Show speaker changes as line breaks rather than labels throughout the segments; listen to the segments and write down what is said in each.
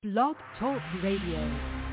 Blog Talk Radio.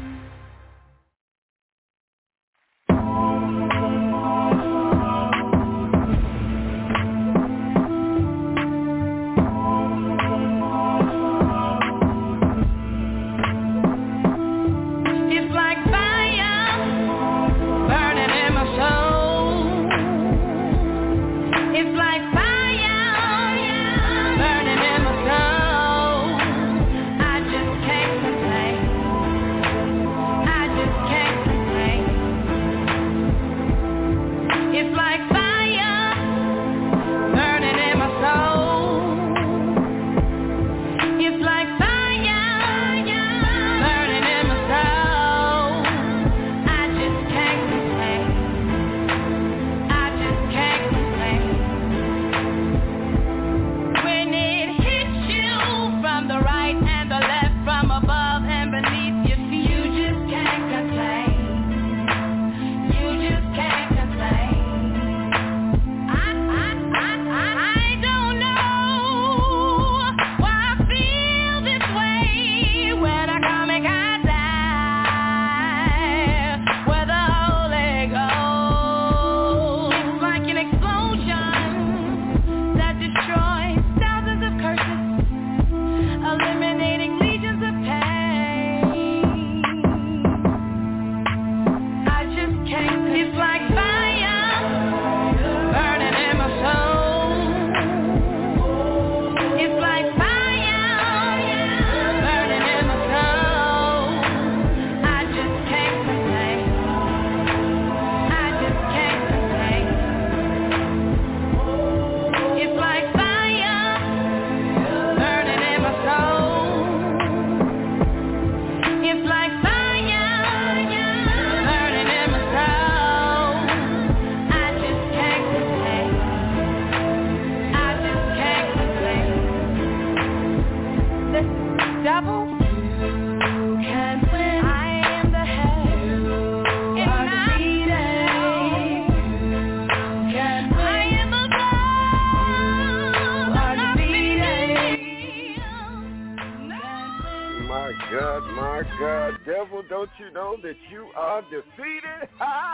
That you are defeated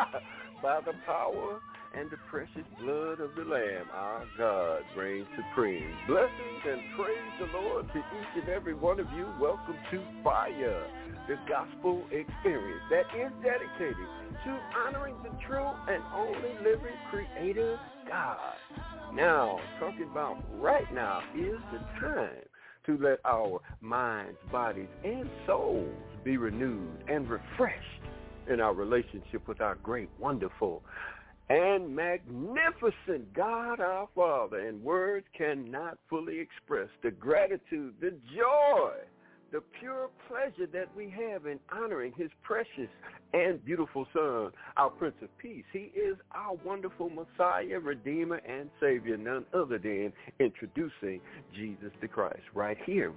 by the power and the precious blood of the Lamb. Our God reigns supreme. Blessings and praise the Lord to each and every one of you. Welcome to Fire, the gospel experience that is dedicated to honoring the true and only living Creator God. Now, talking about right now is the time to let our minds, bodies, and souls be renewed and refreshed in our relationship with our great, wonderful, and magnificent God our Father. And words cannot fully express the gratitude, the joy, the pure pleasure that we have in honoring his precious and beautiful Son, our Prince of Peace. He is our wonderful Messiah, Redeemer, and Savior, none other than introducing Jesus the Christ right here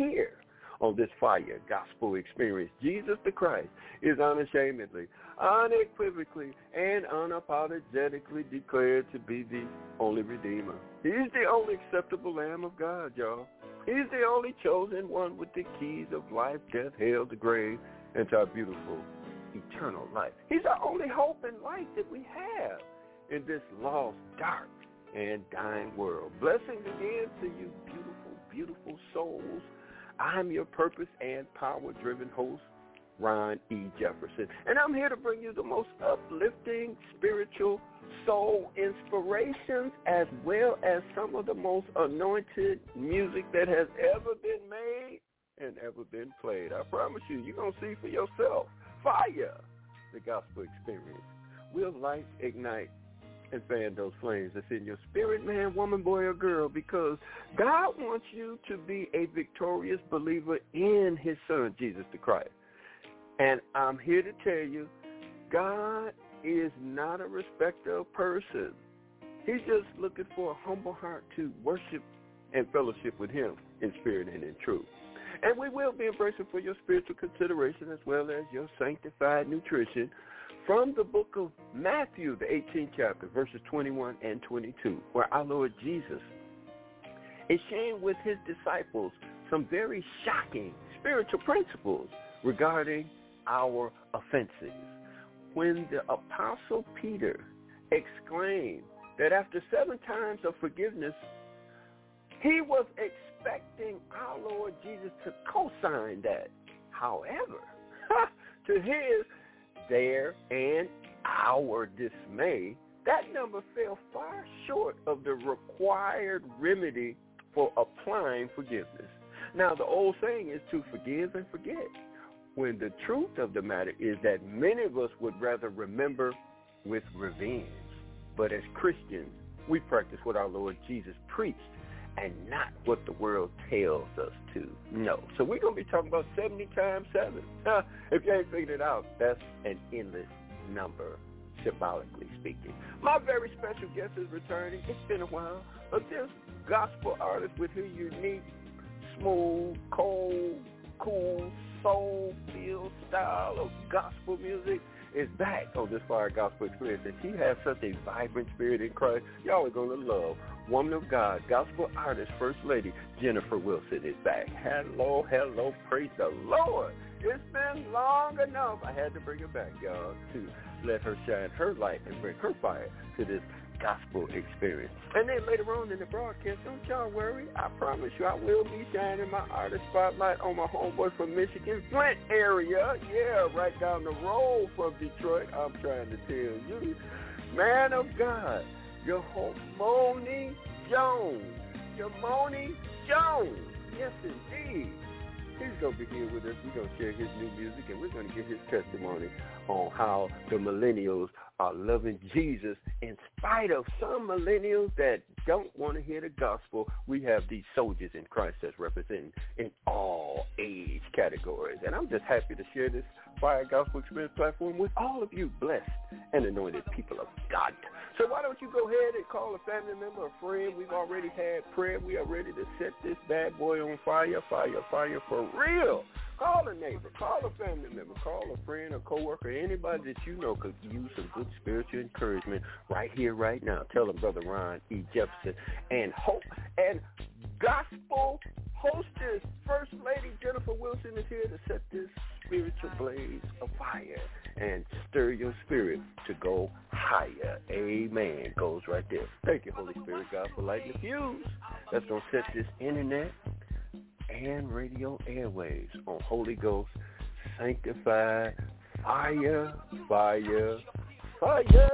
on this Fire gospel experience. Jesus the Christ is unashamedly, unequivocally, and unapologetically declared to be the only Redeemer. He's the only acceptable Lamb of God, y'all. He's the only chosen one with the keys of life, death, hell, the grave, and to our beautiful eternal life. He's our only hope and light that we have in this lost, dark, and dying world. Blessings again to you, beautiful, beautiful souls. I'm your purpose and power-driven host, Ron E. Jefferson, and I'm here to bring you the most uplifting spiritual soul inspirations as well as some of the most anointed music that has ever been made and ever been played. I promise you, you're going to see for yourself. Fire, the gospel experience, will light, ignite, and fan those flames that's in your spirit, man, woman, boy, or girl, because God wants you to be a victorious believer in his Son, Jesus the Christ. And I'm here to tell you, God is not a respecter of person. He's just looking for a humble heart to worship and fellowship with him in spirit and in truth. And we will be embracing for your spiritual consideration as well as your sanctified nutrition from the book of Matthew, the 18th chapter, verses 21 and 22, where our Lord Jesus is sharing with his disciples some very shocking spiritual principles regarding our offenses. When the Apostle Peter exclaimed that after 7 times of forgiveness, he was expecting our Lord Jesus to co-sign that. However, to his, their, and our dismay, that number fell far short of the required remedy for applying forgiveness. Now, the old saying is to forgive and forget, when the truth of the matter is that many of us would rather remember with revenge. But as Christians, we practice what our Lord Jesus preached and not what the world tells us to know. So we're going to be talking about 70 times 7. If you ain't figured it out, that's an endless number, symbolically speaking. My very special guest is returning. It's been a while, but this gospel artist with his unique, smooth, cold, cool, soul-filled style of gospel music is back on this Fire Gospel Experience, and she has such a vibrant spirit in Christ. Y'all are going to love woman of God, gospel artist, First Lady Jennifer Wilson is back. Hello, hello, praise the Lord. It's been long enough. I had to bring her back, y'all, to let her shine her light and bring her fire to this gospel experience. And then later on in the broadcast, don't y'all worry, I promise you I will be shining my artist spotlight on my homeboy from Michigan, Flint area. Yeah, right down the road from Detroit. I'm trying to tell you, man of God, Yomoni Jones. Yomoni Jones. Yes, indeed. He's going to be here with us. We're going to share his new music, and we're going to get his testimony on how the millennials are loving Jesus in spite of some millennials that don't want to hear the gospel. We have these soldiers in Christ that's representing in all age categories. And I'm just happy to share this Fire Gospel Experience platform with all of you blessed and anointed people of God. So why don't you go ahead and call a family member, a friend. We've already had prayer. We are ready to set this bad boy on fire, fire, fire for real. Call a neighbor, call a family member, call a friend, a coworker, anybody that you know could use some good spiritual encouragement right here, right now. Tell them Brother Ron E. Jefferson and hope and gospel hostess, First Lady Jennifer Wilson is here to set this spiritual blaze of fire and stir your spirit to go higher. Amen. Goes right there. Thank you, Holy Spirit, God, for lighting the fuse. That's going to set this internet and radio airwaves on Holy Ghost sanctified fire, fire, fire.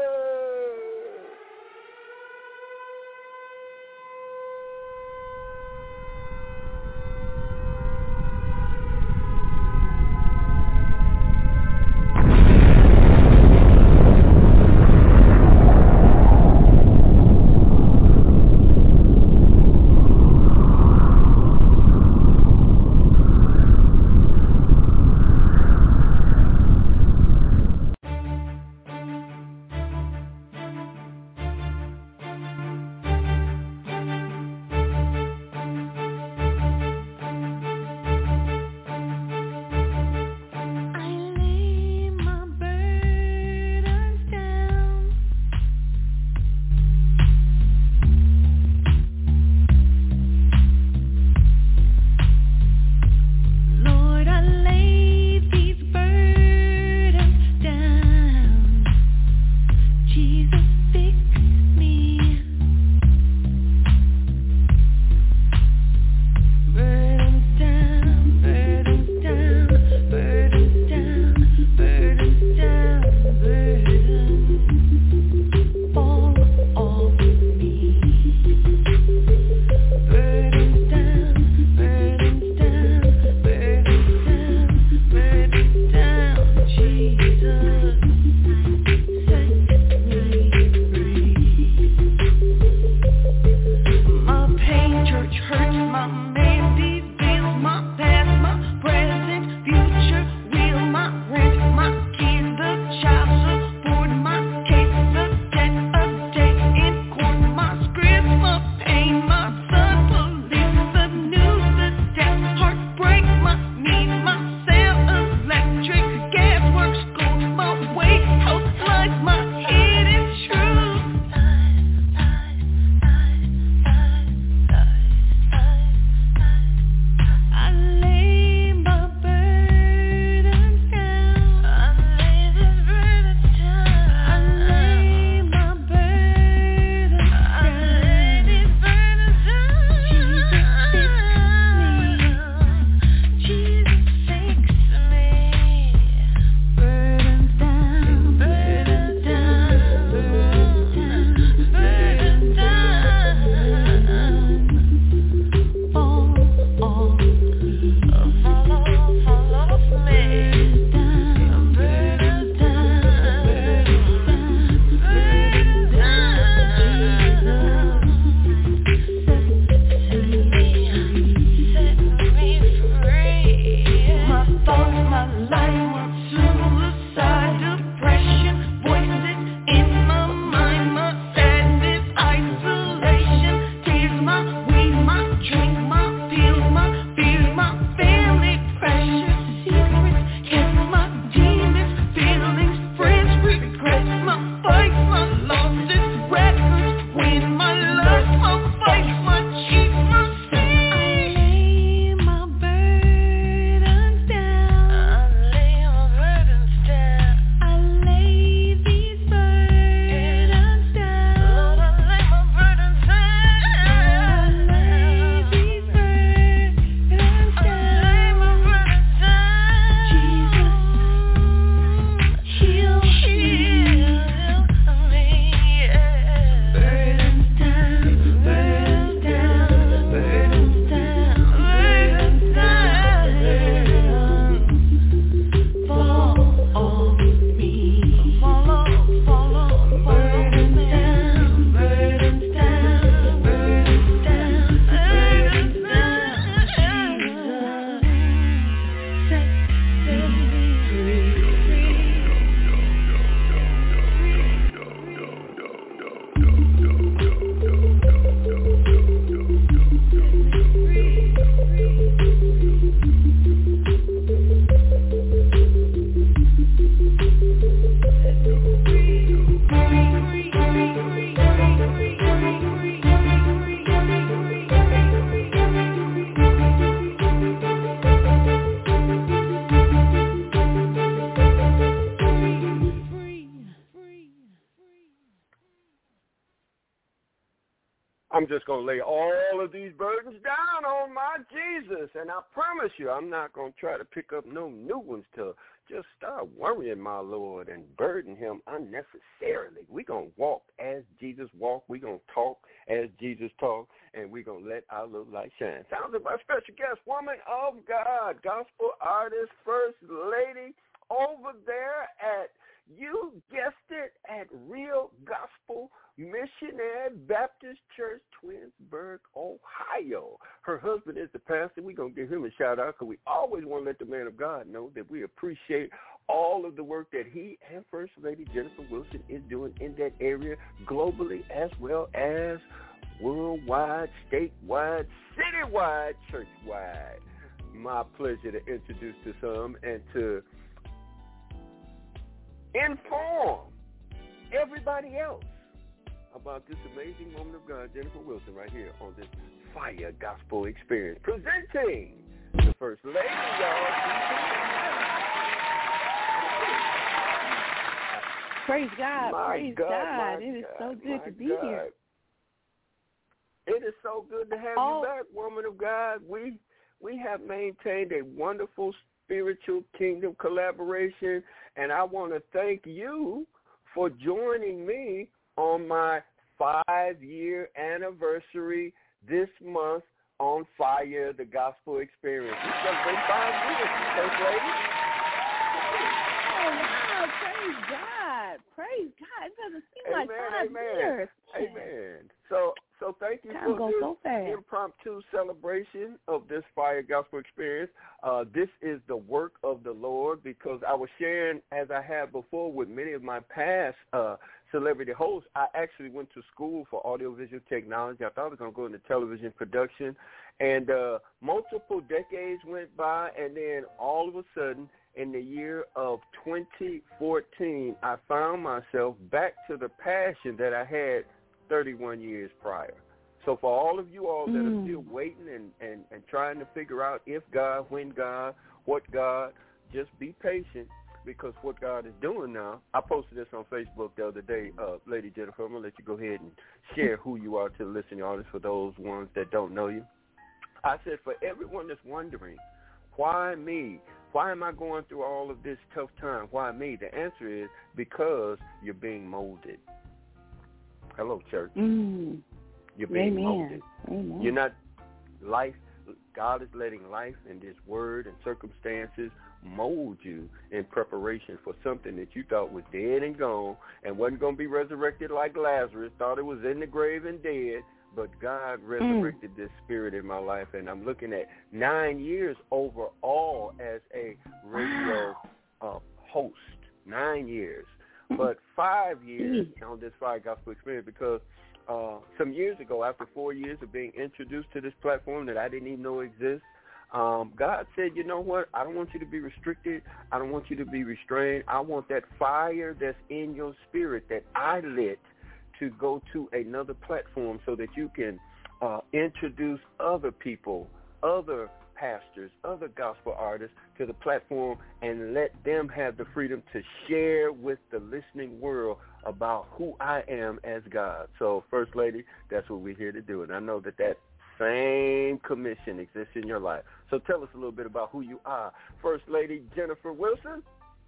I'm just going to lay all of these burdens down on my Jesus. And I promise you, I'm not going to try to pick up no new ones to just start worrying my Lord and burden him unnecessarily. We're going to walk as Jesus walked. We're going to talk as Jesus talked, and we're going to let our little light shine. Sounded by special guest, woman of God, gospel artist, first lady, over there at, you guessed it, at Real Gospel Missionary Baptist Church, Twinsburg, Ohio. Her husband is the pastor. We're going to give him a shout-out because we always want to let the man of God know that we appreciate all of the work that he and First Lady Jennifer Wilson is doing in that area globally as well as worldwide, statewide, citywide, churchwide. My pleasure to introduce to some and to inform everybody else about this amazing woman of God, Jennifer Wilson, right here on this Fire Gospel Experience, presenting the First Lady, y'all.
Praise God, praise God. It is so good to be here.
It is so good to have you back, woman of God. We have maintained a wonderful spiritual kingdom collaboration, and I want to thank you for joining me on my 5-year anniversary this month on Fire, the Gospel Experience. We celebrate 5 years, First Lady.
Oh, wow, praise God. Praise God. It doesn't seem like 5 years.
Amen. So thank you
Time
for
this
so impromptu celebration of this Fire Gospel Experience. This is the work of the Lord, because I was sharing, as I have before, with many of my past celebrity hosts. I actually went to school for audiovisual technology. I thought I was going to go into television production. And multiple decades went by, and then all of a sudden, in the year of 2014, I found myself back to the passion that I had 31 years prior. So for all of you all that are still waiting and trying to figure out if God, when God, what God, just be patient, because what God is doing now, I posted this on Facebook the other day, Lady Jennifer, I'm going to let you go ahead and share who you are to the listening audience for those ones that don't know you. I said, for everyone that's wondering, why me? Why am I going through all of this tough time? Why me? The answer is because you're being molded. Hello, church. You're being molded.
Amen.
You're not life. God is letting life and this word and circumstances mold you in preparation for something that you thought was dead and gone and wasn't going to be resurrected like Lazarus, thought it was in the grave and dead, but God resurrected this spirit in my life, and I'm looking at 9 years overall as a radio host. 9 years. But 5 years on this Fire Gospel Experience, because some years ago, after 4 years of being introduced to this platform that I didn't even know exists, God said, you know what? I don't want you to be restricted. I don't want you to be restrained. I want that fire that's in your spirit that I lit to go to another platform so that you can introduce other people, other pastors, other gospel artists to the platform and let them have the freedom to share with the listening world about who I am as God. So, First Lady, that's what we're here to do. And I know that that same commission exists in your life. So tell us a little bit about who you are. First Lady Jennifer Wilson.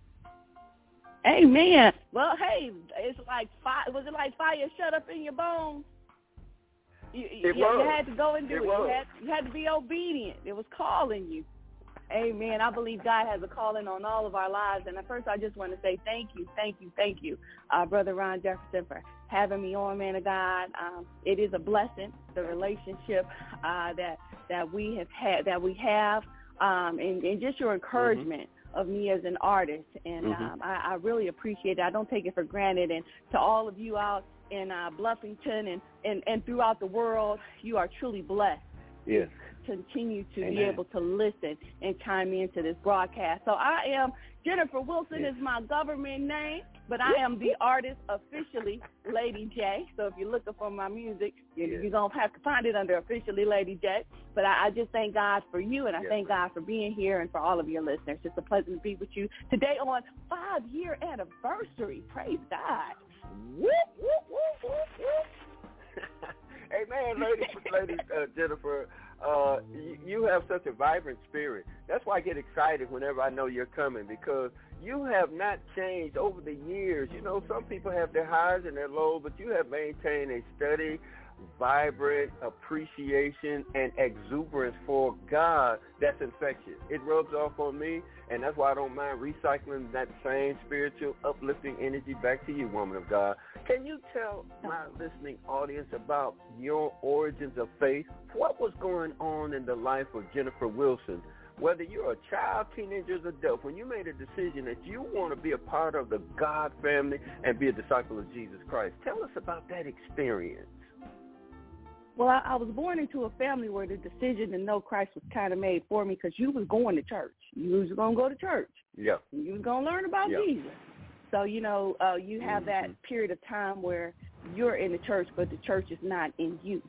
Amen. Well, hey, it's like fire. Was it like fire shut up in your bones? You had to go and do it. You had to be obedient. It was calling you. Amen. I believe God has a calling on all of our lives. And at first, I just want to say thank you, Brother Ron Jefferson, for having me on, man of God. It is a blessing, the relationship that we have, and just your encouragement of me as an artist. And I really appreciate it. I don't take it for granted. And to all of you out in Bluffington and throughout the world, you are truly blessed.
Yes.
Continue to be able to listen and chime into this broadcast. So I am, Jennifer Wilson is my government name, but I am the artist officially Lady J. So if you're looking for my music, you're going to have to find it under officially Lady J. But I just thank God for you, and I thank God for being here and for all of your listeners. It's a pleasure to be with you today on 5-year anniversary. Praise God.
Whoop, whoop, whoop, whoop, whoop. Amen, lady Jennifer. You have such a vibrant spirit. That's why I get excited whenever I know you're coming, because you have not changed over the years. You know, some people have their highs and their lows, but you have maintained a steady, vibrant appreciation and exuberance for God that's infectious. It rubs off on me, and that's why I don't mind recycling that same spiritual, uplifting energy back to you, woman of God. Can you tell my listening audience about your origins of faith? What was going on in the life of Jennifer Wilson? Whether you're a child, teenager, or adult, when you made a decision that you want to be a part of the God family and be a disciple of Jesus Christ, tell us about that experience.
Well, I was born into a family where the decision to know Christ was kind of made for me, because you was going to church. You was going to go to church.
Yeah.
You was going to learn about Jesus. So, you know, you have that period of time where you're in the church, but the church is not in you.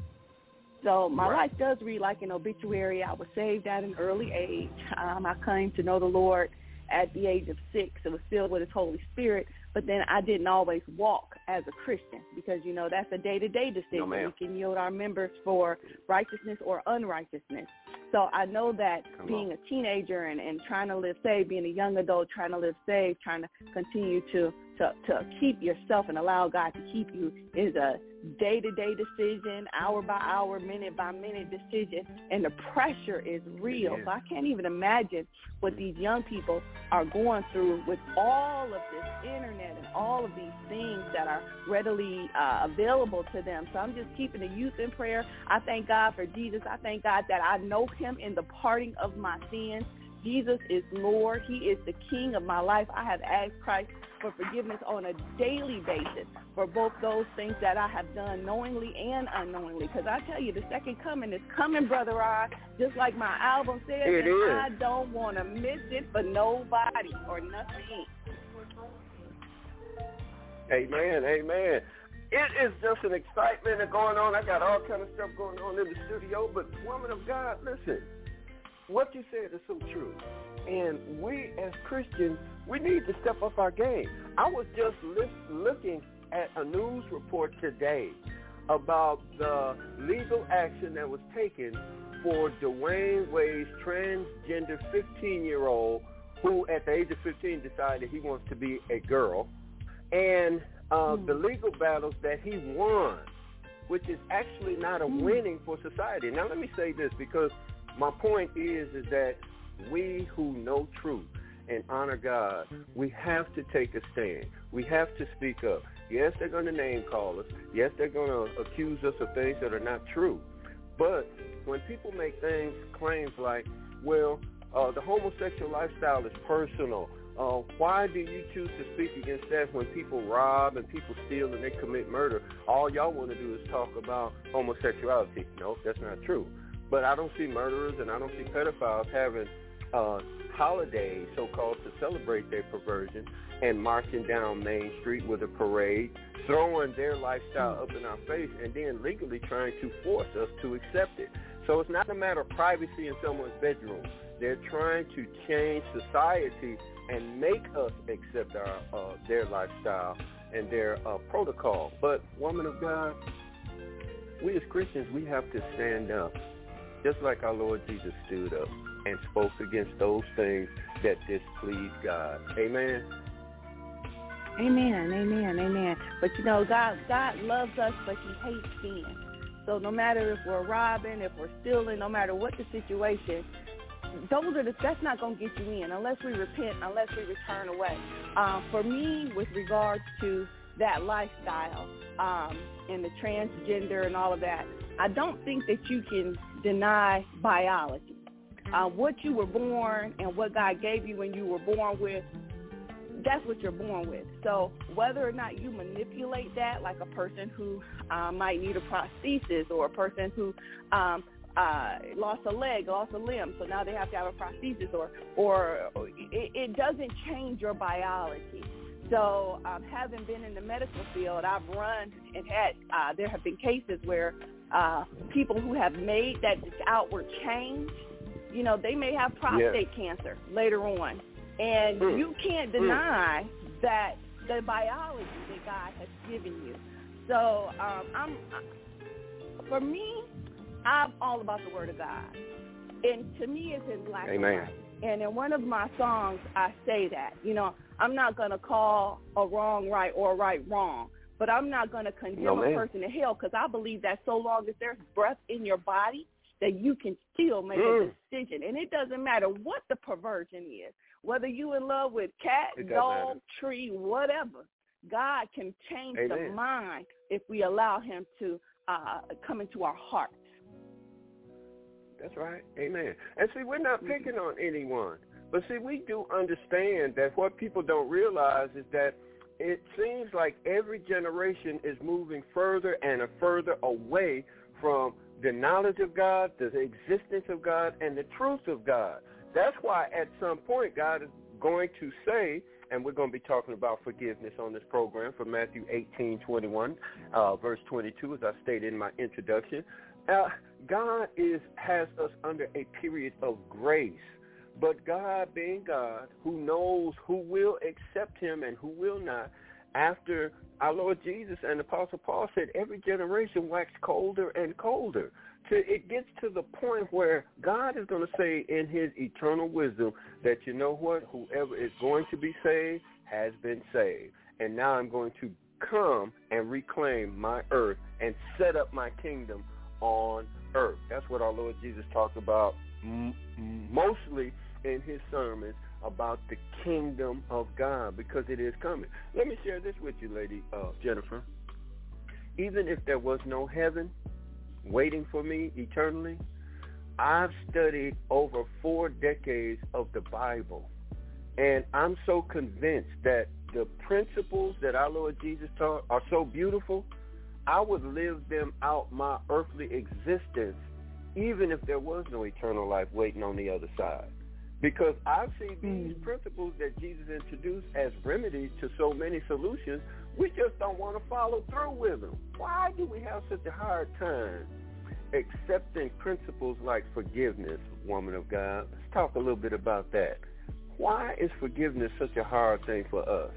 So my life does read like an obituary. I was saved at an early age. I came to know the Lord at the age of 6. It was filled with his Holy Spirit. But then I didn't always walk as a Christian, because, you know, that's a day-to-day decision. We can yield our members for righteousness or unrighteousness. So I know that being a teenager and trying to live saved, being a young adult, trying to live saved, trying to continue to keep yourself and allow God to keep you is a day-to-day decision, hour by hour, minute by minute decision, and the pressure is real. So I can't even imagine what these young people are going through with all of this internet and all of these things that are readily available to them. So I'm just keeping the youth in prayer. I thank God for Jesus. I thank God that I know him in the parting of my sins. Jesus is Lord. He is the King of my life. I have asked Christ for forgiveness on a daily basis for both those things that I have done knowingly and unknowingly. Because I tell you, the second coming is coming, Brother Rod, just like my album says.
It is.
I don't want to miss it for nobody or nothing.
Amen, amen. It is just an excitement going on. I got all kind of stuff going on in the studio, but woman of God, listen, what you said is so true. And we as Christians, we need to step up our game. I was just looking at a news report today about the legal action that was taken for Dwayne Wade's transgender 15-year-old who at the age of 15 decided he wants to be a girl, and the legal battles that he won, which is actually not a winning for society. Now let me say this, because my point is that we who know truth and honor God, we have to take a stand. We have to speak up. Yes, they're going to name call us. Yes, they're going to accuse us of things that are not true. But when people make claims like, well, the homosexual lifestyle is personal, why do you choose to speak against that when people rob and people steal and they commit murder? All y'all want to do is talk about homosexuality. No, that's not true. But I don't see murderers and I don't see pedophiles having holidays, so-called, to celebrate their perversion and marching down Main Street with a parade, throwing their lifestyle up in our face and then legally trying to force us to accept it. So it's not a matter of privacy in someone's bedroom. They're trying to change society and make us accept their lifestyle and their protocol. But, woman of God, we as Christians, we have to stand up, just like our Lord Jesus stood up and spoke against those things that displease God. Amen?
Amen, amen, amen. But, you know, God loves us, but he hates sin. So no matter if we're robbing, if we're stealing, no matter what the situation, that's not going to get you in unless we repent, unless we return away. For me, with regards to that lifestyle and the transgender and all of that, I don't think that you can deny biology. What you were born and what God gave you when you were born with, that's what you're born with. So whether or not you manipulate that, like a person who might need a prosthesis, or a person who lost a leg, lost a limb, so now they have to have a prosthesis, or it doesn't change your biology. So having been in the medical field, I've run and had, there have been cases where people who have made that outward change, you know, they may have prostate cancer later on. And you can't deny that the biology that God has given you. So for me, I'm all about the Word of God. And to me, it's in black and white. And in one of my songs, I say that, you know, I'm not going to call a wrong right or a right wrong, but I'm not going to condemn a person to hell, because I believe that so long as there's breath in your body, that you can still make a decision. And it doesn't matter what the perversion is, whether you in love with cat, dog, tree, whatever. God can change the mind if we allow him to come into our hearts.
That's right. Amen. And see, we're not picking on anyone. But see, we do understand that what people don't realize is that it seems like every generation is moving further and further away from the knowledge of God, the existence of God, and the truth of God. That's why at some point God is going to say, and we're going to be talking about forgiveness on this program from Matthew 18:21, verse 22, as I stated in my introduction. God has us under a period of grace. But God, being God, who knows who will accept him and who will not, after our Lord Jesus and Apostle Paul said, every generation waxes colder and colder. It gets to the point where God is going to say in his eternal wisdom that, you know what, whoever is going to be saved has been saved. And now I'm going to come and reclaim my earth and set up my kingdom on earth. That's what our Lord Jesus talked about mostly in his sermons, about the kingdom of God, because it is coming. Let me share this with you, Lady Jennifer. Even if there was no heaven waiting for me eternally, I've studied over 4 decades of the Bible, and I'm so convinced that the principles that our Lord Jesus taught are so beautiful, I would live them out my earthly existence even if there was no eternal life waiting on the other side. Because I see these principles that Jesus introduced as remedies to so many solutions, we just don't want to follow through with them. Why do we have such a hard time accepting principles like forgiveness, woman of God? Let's talk a little bit about that. Why is forgiveness such a hard thing for us?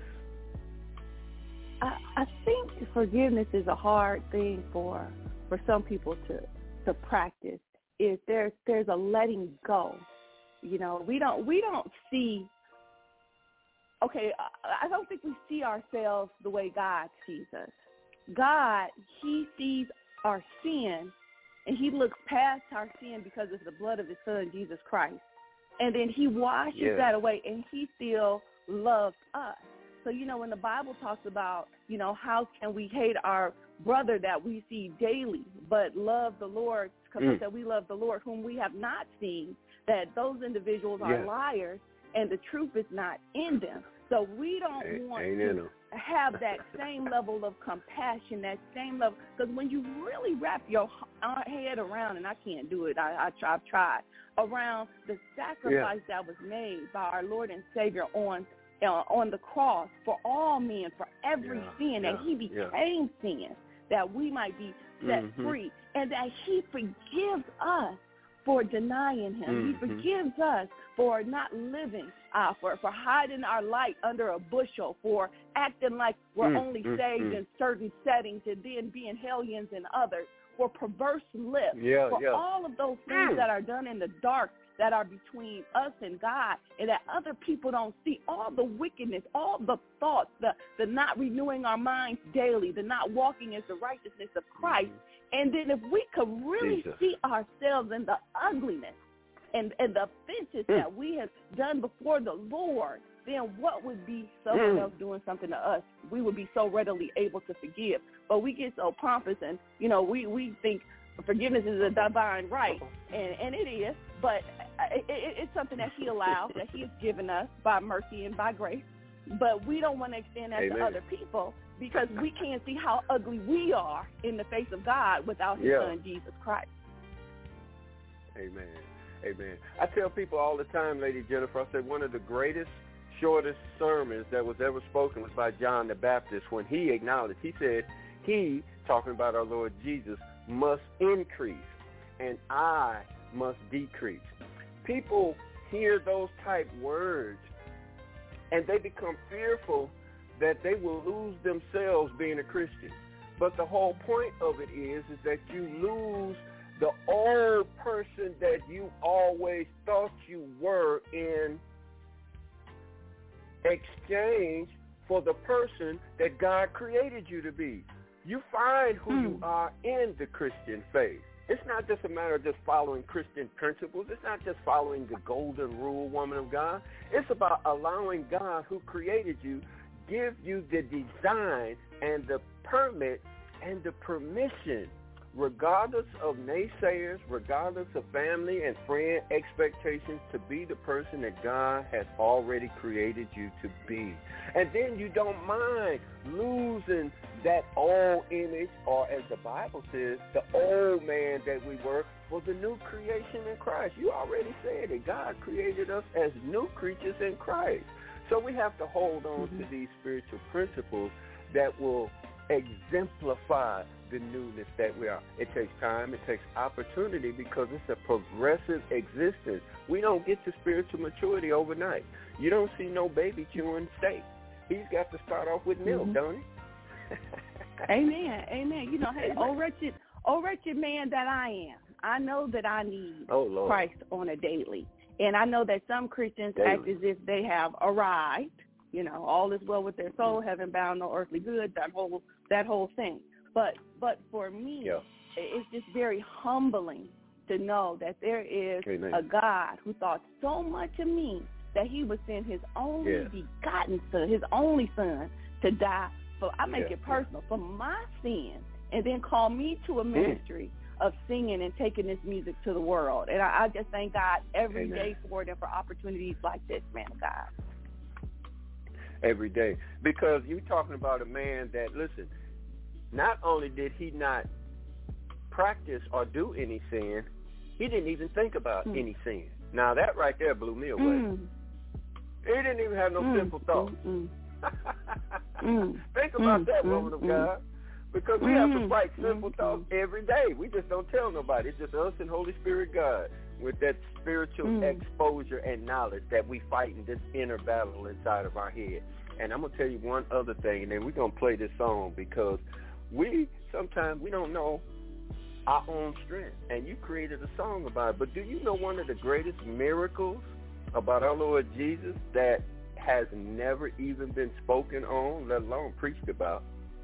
I think forgiveness is a hard thing for some people to practice. Is there's a letting go. You know, we don't see. Okay, I don't think we see ourselves the way God sees us. God, he sees our sin, and he looks past our sin because of the blood of his son, Jesus Christ. And then he washes that away, and he still loves us. So, you know, when the Bible talks about, you know, how can we hate our brother that we see daily, but love the Lord, because that we love the Lord whom we have not seen, that those individuals are liars and the truth is not in them. So we don't want to have that same level of compassion, that same level, because when you really wrap your head around, and I can't do it, I've tried, around the sacrifice that was made by our Lord and Savior on the cross for all men, for every sin, that he became sin, that we might be set free, and that he forgives us for denying him. He forgives us for not living, for hiding our light under a bushel, for acting like we're only saved in certain settings and then being hellions in others, for perverse lips, for all of those things that are done in the dark, that are between us and God, and that other people don't see, all the wickedness, all the thoughts, the not renewing our minds daily, the not walking as the righteousness of Christ. And then if we could really see ourselves in the ugliness and the offenses that we have done before the Lord, then what would be someone else doing something to us? We would be so readily able to forgive. But we get so pompous, and, you know, we think forgiveness is a divine right, and it is, but it's something that he allows, that he has given us by mercy and by grace. But we don't want to extend that to other people, because we can't see how ugly we are in the face of God without his son, Jesus Christ.
Amen. Amen. I tell people all the time, Lady Jennifer, I said one of the greatest, shortest sermons that was ever spoken was by John the Baptist, when he acknowledged, he said, he, talking about our Lord Jesus, must increase and I must decrease. People hear those type words and they become fearful that they will lose themselves being a Christian. But the whole point of it is that you lose the old person that you always thought you were in exchange for the person that God created you to be. You find who you are in the Christian faith. It's not just a matter of just following Christian principles. It's not just following the golden rule, woman of God. It's about allowing God, who created you, give you the design and the permit and the permission, regardless of naysayers, regardless of family and friend expectations, to be the person that God has already created you to be. And then you don't mind losing that old image, or as the Bible says, the old man that we were, for the new creation in Christ. You already said it. God created us as new creatures in Christ. So we have to hold on to these spiritual principles that will exemplify the newness that we are. It takes time, it takes opportunity, because it's a progressive existence. We don't get to spiritual maturity overnight. You don't see no baby chewing steak. He's got to start off with milk, don't he?
Amen. Amen. You know, hey, oh wretched man that I am. I know that I need Christ on a daily. And I know that some Christians act as if they have arrived. You know, all is well with their soul, heaven bound, no earthly good, that whole thing. But for me, it's just very humbling to know that there is a God who thought so much of me that he would send his only begotten son, his only son, to die for, I make it personal, for my sins, and then call me to a ministry of singing and taking this music to the world. And I just thank God every day for it, and for opportunities like this, man of God.
Every day. Because you're talking about a man that, listen, not only did he not practice or do any sin, he didn't even think about any sin. Now, that right there blew me away. He didn't even have no simple thoughts. Think about that, woman of God. Because we have to fight simple thoughts every day. We just don't tell nobody. It's just us and Holy Spirit God, with that spiritual exposure and knowledge that we fight in this inner battle inside of our head. And I'm going to tell you one other thing, and then we're going to play this song, because sometimes we don't know our own strength. And you created a song about it. But do you know one of the greatest miracles about our Lord Jesus that has never even been spoken on, let alone preached about?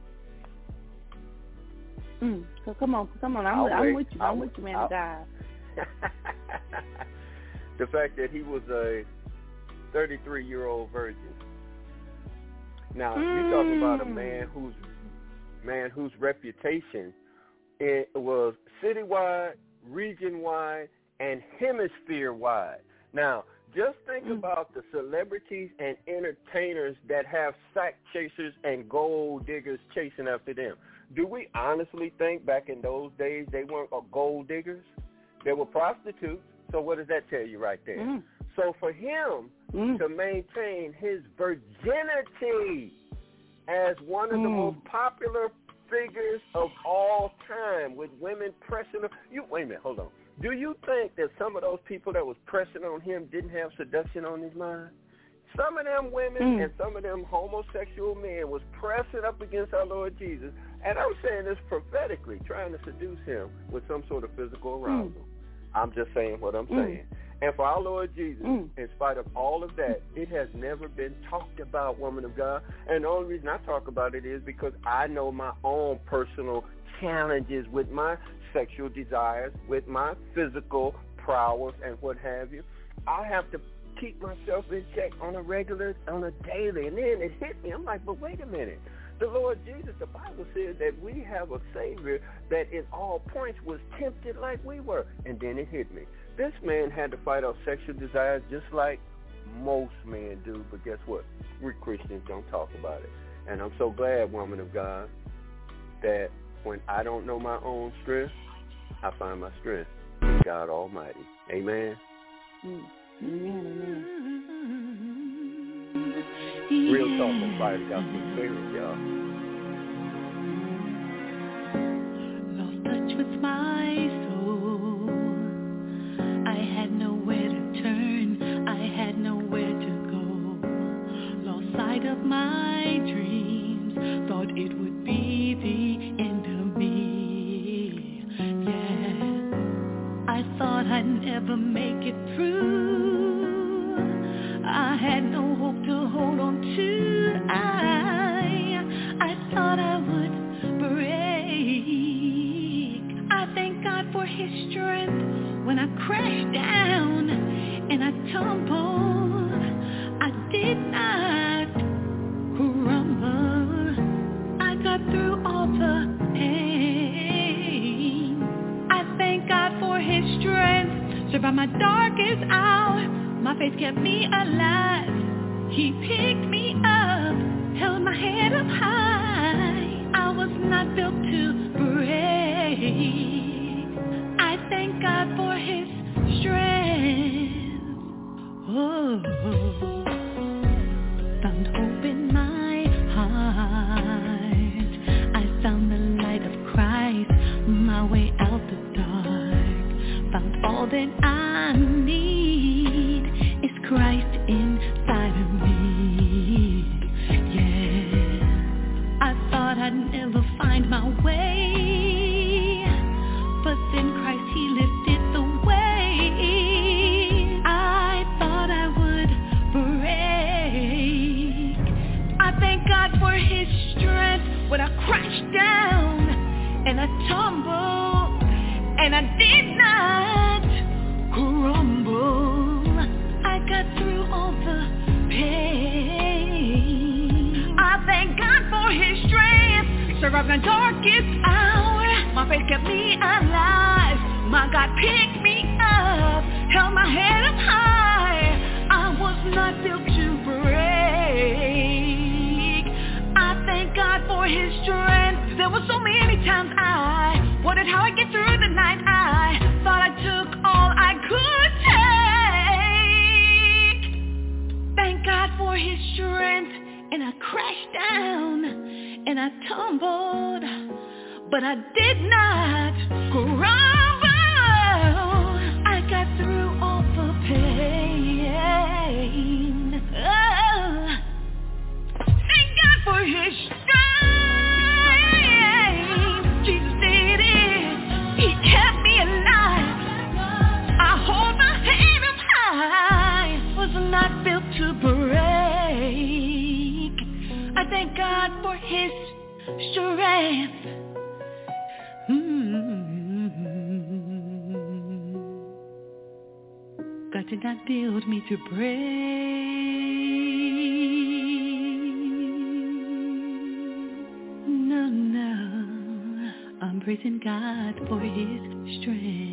So come on. I'm with you. I'm with you, man of God.
The fact that he was a 33-year-old virgin. Now, you're talking about a man whose reputation, it was citywide, region-wide, and hemisphere-wide. Now, just think about the celebrities and entertainers that have sack chasers and gold diggers chasing after them. Do we honestly think back in those days they weren't gold diggers? They were prostitutes. So what does that tell you right there? So for him to maintain his virginity as one of the most popular figures of all time, with women pressing him. Wait a minute, hold on. Do you think that some of those people that was pressing on him didn't have seduction on his mind? Some of them women and some of them homosexual men was pressing up against our Lord Jesus. And I'm saying this prophetically, trying to seduce him with some sort of physical arousal. I'm just saying what I'm saying. And for our Lord Jesus, in spite of all of that, it has never been talked about, woman of God. And the only reason I talk about it is because I know my own personal challenges with my sexual desires, with my physical prowess and what have you. I have to keep myself in check on a daily. And then it hit me. I'm like, but wait a minute. The Lord Jesus, the Bible says that we have a Savior that in all points was tempted like we were. And then it hit me. This man had to fight off sexual desires just like most men do. But guess what? We Christians don't talk about it. And I'm so glad, woman of God, that when I don't know my own strength, I find my strength in God Almighty. Amen.
Amen.
Real talk on Fire the Gospel Experience, y'all.
Lost touch with my soul. I had nowhere to turn. I had nowhere to go. Lost sight of my dreams. Thought it would be the end. never make it through. I had no hope to hold on to. I thought I would break. I thank God for his strength when I crashed down and I tumbled. I did not crumble. I got through all the pain. I thank God for his strength. Survived my darkest hour. My faith kept me alive. He picked me up, held my head up high. I was not built to break. I thank God for his strength. Oh, found hope in my heart. I found the light of Christ, my way out the dark. Found all that I need is Christ inside of me. Yeah, I thought I'd never find my way, but then Christ, he lifted the weight. I thought I would break. I thank God for his strength when I crashed down and I tumbled and I did not crumble. I got through all the pain. I thank God for his strength. Survived my darkest hour. My faith kept me alive. My God picked me up, held my head up high. I was not built to break. I thank God for his strength. There were so many times I wondered how I'd get through the night. I thought I took all I could take. Thank God for his strength. And I crashed down and I tumbled, but I did not crumble. I got through all the pain. Oh, thank God for his strength. Jesus did it. He kept me alive. I hold my head up high. Was not built to break. I thank God for his strength. God did not build me to break. No, no. I'm praising God for his strength.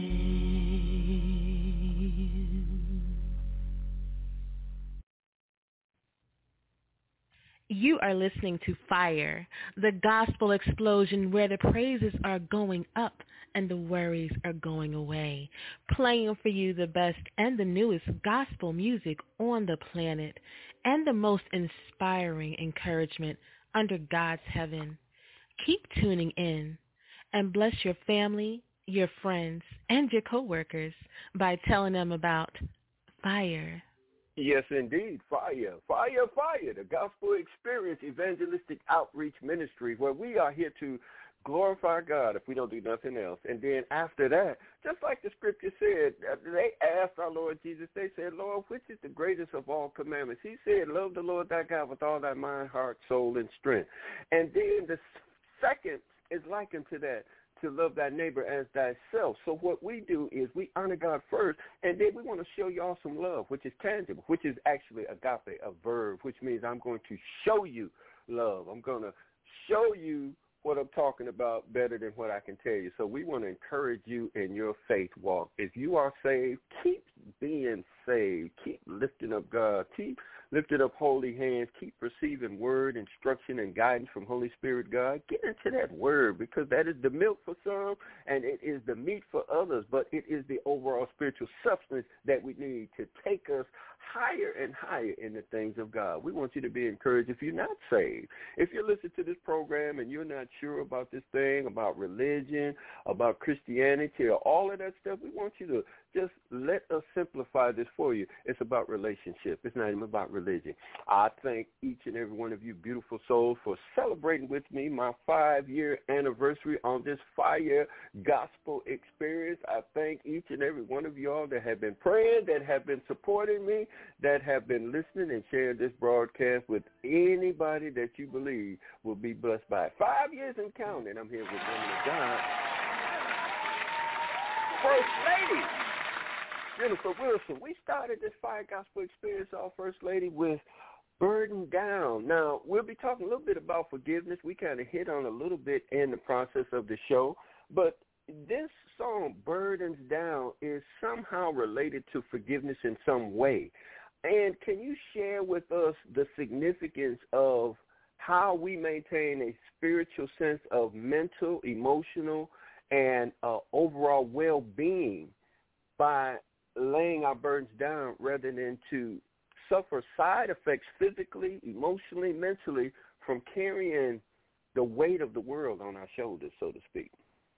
You are listening to Fire, the gospel explosion where the praises are going up and the worries are going away. Playing for you the best and the newest gospel music on the planet and the most inspiring encouragement under God's heaven. Keep tuning in and bless your family, your friends, and your coworkers by telling them about Fire.
Yes, indeed. Fire, fire, fire. The Gospel Experience Evangelistic Outreach Ministry, where we are here to glorify God if we don't do nothing else. And then after that, just like the scripture said, they asked our Lord Jesus, they said, Lord, which is the greatest of all commandments? He said, love the Lord thy God with all thy mind, heart, soul, and strength. And then the second is likened to that, to love thy neighbor as thyself. So what we do is we honor God first, and then we want to show y'all some love, which is tangible, which is actually agape, a verb, which means I'm going to show you love. I'm going to show you what I'm talking about better than what I can tell you. So we want to encourage you in your faith walk. If you are saved, keep being saved. Keep lifting up God. Keep lifting up holy hands. Keep receiving word, instruction, and guidance from Holy Spirit God. Get into that word, because that is the milk for some and it is the meat for others, but it is the overall spiritual substance that we need to take us higher and higher in the things of God. We want you to be encouraged if you're not saved. If you're listening to this program and you're not sure about this thing, about religion, about Christianity, or all of that stuff, we want you to let us simplify this for you. It's about relationship. It's not even about religion. I thank each and every one of you beautiful souls for celebrating with me my 5-year anniversary on this Fire Gospel Experience. I thank each and every one of y'all that have been praying, that have been supporting me, that have been listening and sharing this broadcast with anybody that you believe will be blessed by it. 5 years and counting. I'm here with Woman of God, First Lady Jennifer Wilson. We started this Fire Gospel Experience, our First Lady, with Burden Down. Now, we'll be talking a little bit about forgiveness. We kind of hit on a little bit in the process of the show, but this song, Burdens Down, is somehow related to forgiveness in some way. And can you share with us the significance of how we maintain a spiritual sense of mental, emotional, and overall well-being by laying our burdens down rather than to suffer side effects physically, emotionally, mentally from carrying the weight of the world on our shoulders, so to speak?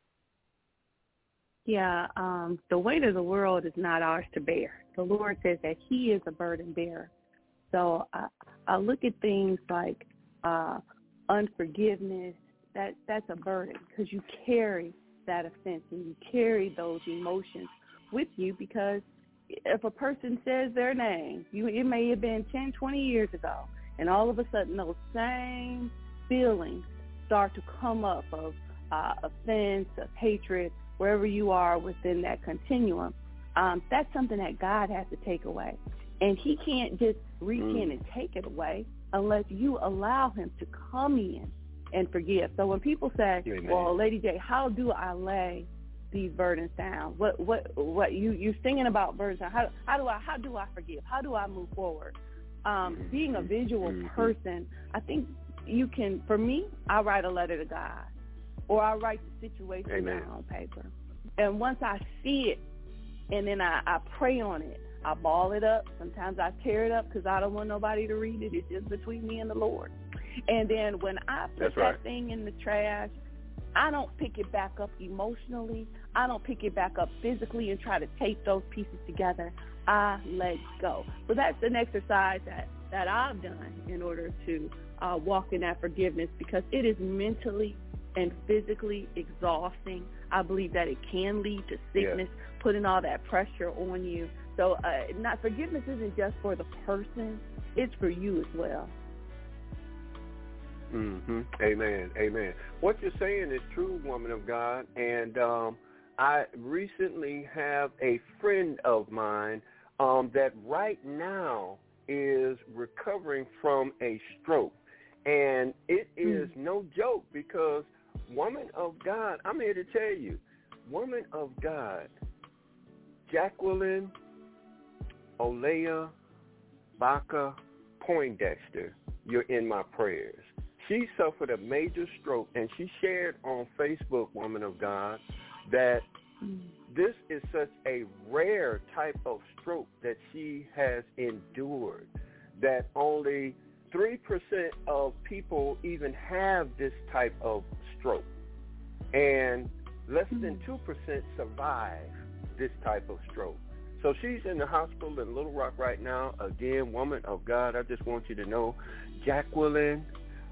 Yeah, the weight of the world is not ours to bear. The Lord says that he is a burden bearer. So I look at things like unforgiveness. That's a burden because you carry that offense and you carry those emotions with you, because if a person says their name, it may have been 10, 20 years ago, and all of a sudden those same feelings start to come up of offense, of hatred, wherever you are within that continuum. That's something that God has to take away. And he can't just reach in and take it away unless you allow him to come in and forgive. So when people say, Amen. Well, Lady J, how do I lay these burdens down? What you're singing about burdens down. How do I forgive? How do I move forward? Being a visual person, I think you can, for me, I write a letter to God, or I write the situation
Amen.
down on paper. And once I see it, and then I pray on it, I ball it up. Sometimes I tear it up because I don't want nobody to read it. It's just between me and the Lord. And then when I put that thing in the trash, I don't pick it back up emotionally. I don't pick it back up physically and try to tape those pieces together. I let go. So that's an exercise that I've done in order to walk in that forgiveness, because it is mentally and physically exhausting. I believe that it can lead to sickness, putting all that pressure on you. So forgiveness isn't just for the person, it's for you as well.
Amen. Amen. What you're saying is true, woman of God. And I recently have a friend of mine that right now is recovering from a stroke. And it is no joke, because woman of God, I'm here to tell you, woman of God, Jacqueline Olea Baca Poindexter, you're in my prayers. She suffered a major stroke, and she shared on Facebook, woman of God, that this is such a rare type of stroke that she has endured, that only 3% of people even have this type of stroke, and less than 2% survive this type of stroke. So she's in the hospital in Little Rock right now. Again, woman of God, I just want you to know, Jacqueline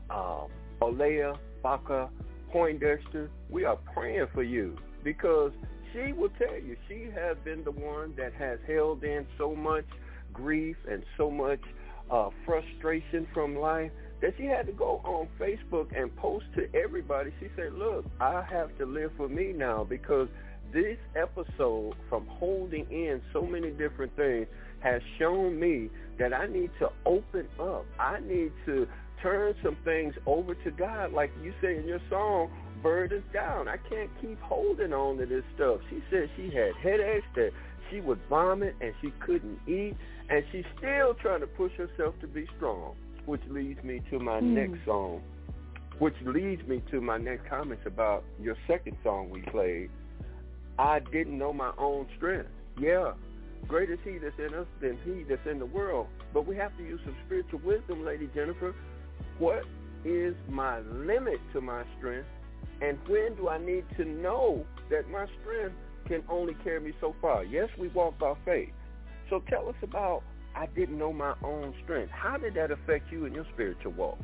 Olea Baca Poindexter, we are praying for you, because she will tell you she has been the one that has held in so much grief and so much frustration from life that she had to go on Facebook and post to everybody. She said, look, I have to live for me now, because this episode from holding in so many different things has shown me that I need to open up. I need to turn some things over to God. Like you say in your song, Burdens Down. I can't keep holding on to this stuff. She said she had headaches, that she would vomit and she couldn't eat, and she's still trying to push herself to be strong, which leads me to my next song, which leads me to my next comments about your second song we played. I didn't know my own strength. Yeah, greater is he that's in us than he that's in the world. But we have to use some spiritual wisdom, Lady Jennifer. What is my limit to my strength? And when do I need to know that my strength can only carry me so far. Yes, we walk by faith. So tell us about I didn't know my own strength. How did that affect you in your spiritual walk?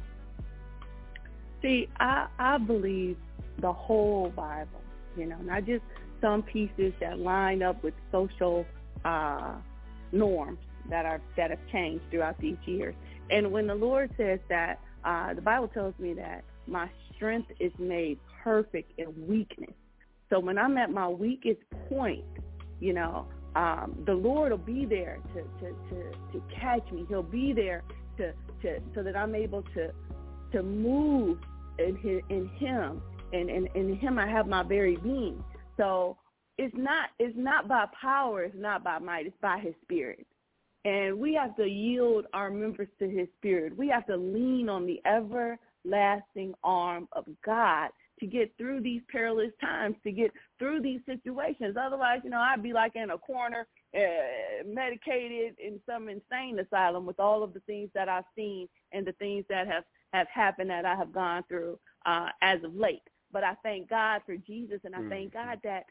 See, I believe the whole Bible, not just some pieces that line up with social norms that have changed throughout these years. And when the Lord says that, the Bible tells me that my strength is made perfect in weakness. So when I'm at my weakest point, the Lord will be there to catch me. He'll be there so that I'm able to move in Him, and in Him I have my very being. So it's not by power, it's not by might, it's by His Spirit. And we have to yield our members to His Spirit. We have to lean on the everlasting arm of God to get through these perilous times, to get through these situations. Otherwise, I'd be like in a corner, medicated in some insane asylum with all of the things that I've seen and the things that have happened that I have gone through as of late. But I thank God for Jesus, and I thank God that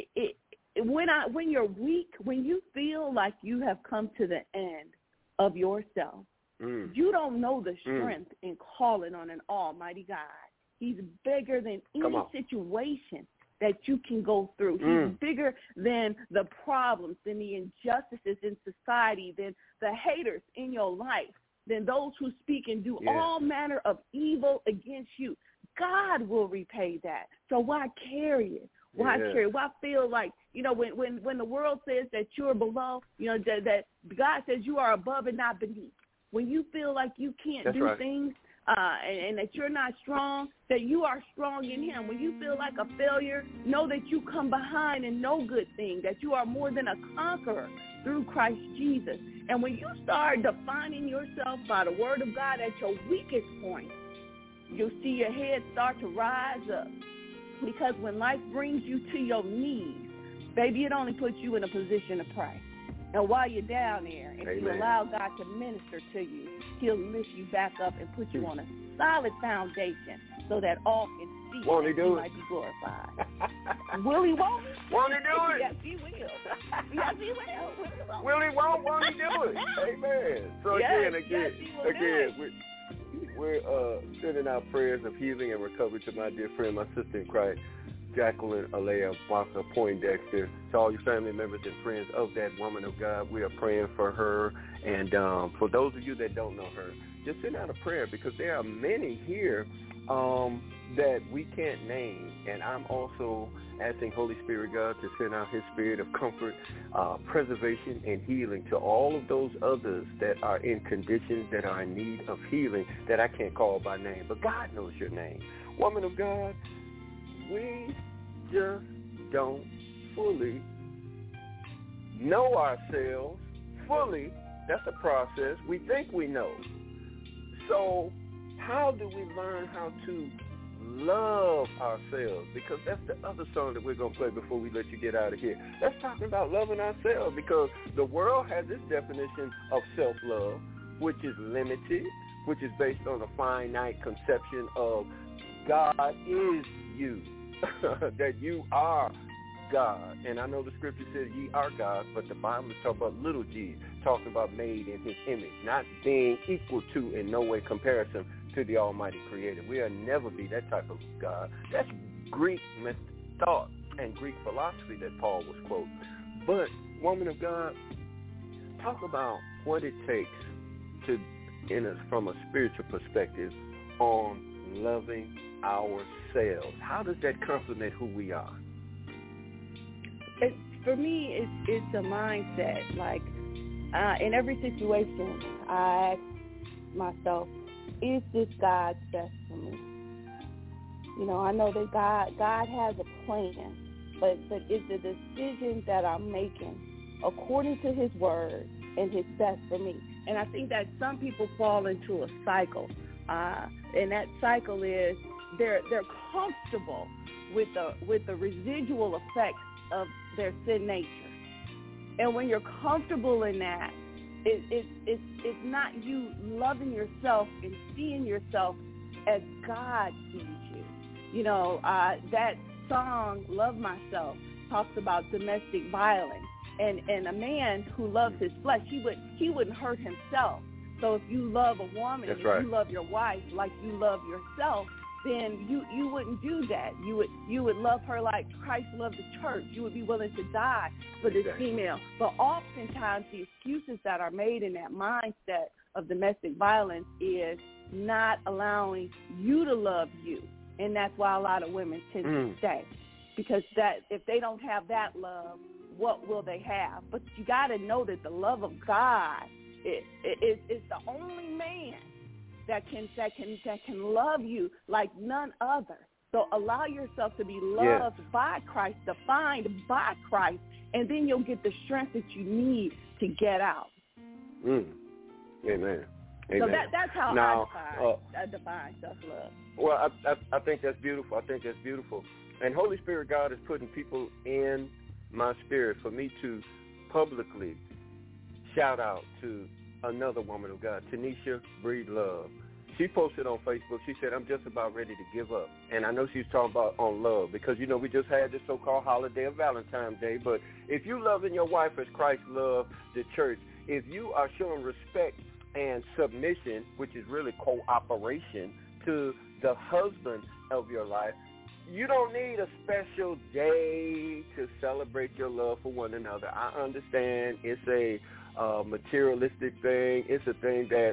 when you're weak, when you feel like you have come to the end of yourself, you don't know the strength in calling on an almighty God. He's bigger than any situation that you can go through. He's bigger than the problems, than the injustices in society, than the haters in your life, than those who speak and do all manner of evil against you. God will repay that. So why carry it? Why carry it? Why feel like, when the world says that you're below, that God says you are above and not beneath. When you feel like you can't do things, and that you're not strong, that you are strong in Him. When you feel like a failure, know that you come behind in no good thing, that you are more than a conqueror through Christ Jesus. And when you start defining yourself by the Word of God at your weakest point, you'll see your head start to rise up. Because when life brings you to your knees, baby, it only puts you in a position to pray. And while you're down there, if you allow God to minister to you, He'll lift you back up and put you on a solid foundation so that all can see that He might be glorified. Will He won't?
Won't He do it?
Yes, He will. Yes, He will.
Will He won't? Won't He do it? Amen. So again, we're sending out prayers of healing and recovery to my dear friend, my sister in Christ, Jacqueline Alea Barker Poindexter. To all your family members and friends of that woman of God, we are praying for her. And for those of you that don't know her, just send out a prayer, because there are many here that we can't name. And I'm also asking Holy Spirit God to send out His spirit of comfort, preservation, and healing to all of those others that are in conditions that are in need of healing that I can't call by name. But God knows your name. Woman of God, we just don't fully know ourselves fully. That's a process. We think we know. So how do we learn how to love ourselves? Because that's the other song that we're going to play before we let you get out of here. That's talking about loving ourselves, because the world has this definition of self-love, which is limited, which is based on a finite conception of God is you. That you are God. And I know the scripture says ye are gods, but the Bible is talking about little g, talking about made in His image, not being equal to, in no way comparison to the Almighty Creator. We'll never be that type of God. That's Greek thought and Greek philosophy that Paul was quoting. But, woman of God, talk about what it takes to, from a spiritual perspective, on loving ourselves. How does that complement who we are?
For me, it's a mindset. Like, in every situation, I ask myself, is this God's best for me? I know that God has a plan, but is the decision that I'm making according to His word and His best for me? And I think that some people fall into a cycle, and that cycle is they're comfortable with the residual effects of their sin nature. And when you're comfortable in that, it's not you loving yourself and seeing yourself as God sees you. That song, Love Myself, talks about domestic violence. And a man who loves his flesh, he wouldn't hurt himself. So if you love a woman,
That's
if
right.
you love your wife like you love yourself, then you wouldn't do that. You would love her like Christ loved the church. You would be willing to die for this female. But oftentimes the excuses that are made in that mindset of domestic violence is not allowing you to love you. And that's why a lot of women tend to stay. Because that if they don't have that love, what will they have? But you got to know that the love of God is the only man that can love you like none other. So allow yourself to be loved by Christ, defined by Christ, and then you'll get the strength that you need to get out.
Amen. Amen.
So that's how I define self-love.
Well, I think that's beautiful. I think that's beautiful. And Holy Spirit God is putting people in my spirit for me to publicly shout out to another woman of God, Tanisha Breedlove. She posted on Facebook, she said, I'm just about ready to give up. And I know she's talking about on love because, you know, we just had this so-called holiday of Valentine's Day. But if you loving your wife as Christ loved the church, if you are showing respect and submission, which is really cooperation, to the husband of your life, you don't need a special day to celebrate your love for one another. I understand it's a materialistic thing. It's a thing that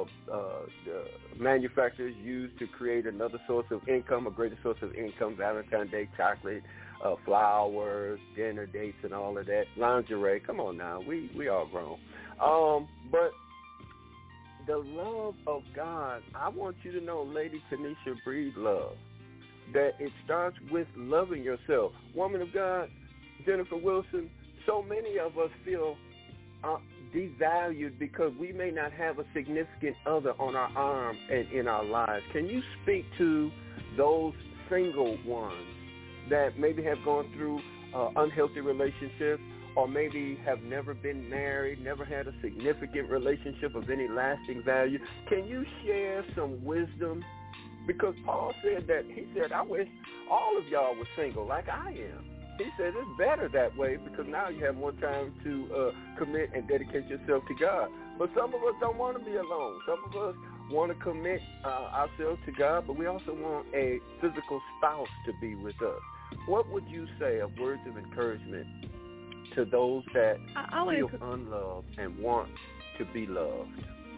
the manufacturers use to create another source of income, a greater source of income, Valentine's Day chocolate, flowers, dinner dates, and all of that. Lingerie, come on now. We all grown. But the love of God, I want you to know, Lady Tanisha Breedlove, that it starts with loving yourself. Woman of God, Jennifer Wilson, so many of us feel devalued because we may not have a significant other on our arm and in our lives. Can you speak to those single ones that maybe have gone through unhealthy relationships or maybe have never been married, never had a significant relationship of any lasting value? Can you share some wisdom? Because Paul said that, he said, I wish all of y'all were single like I am. He said it's better that way because now you have more time to commit and dedicate yourself to God. But some of us don't want to be alone. Some of us want to commit ourselves to God, but we also want a physical spouse to be with us. What would you say of words of encouragement to those that feel unloved and want to be loved?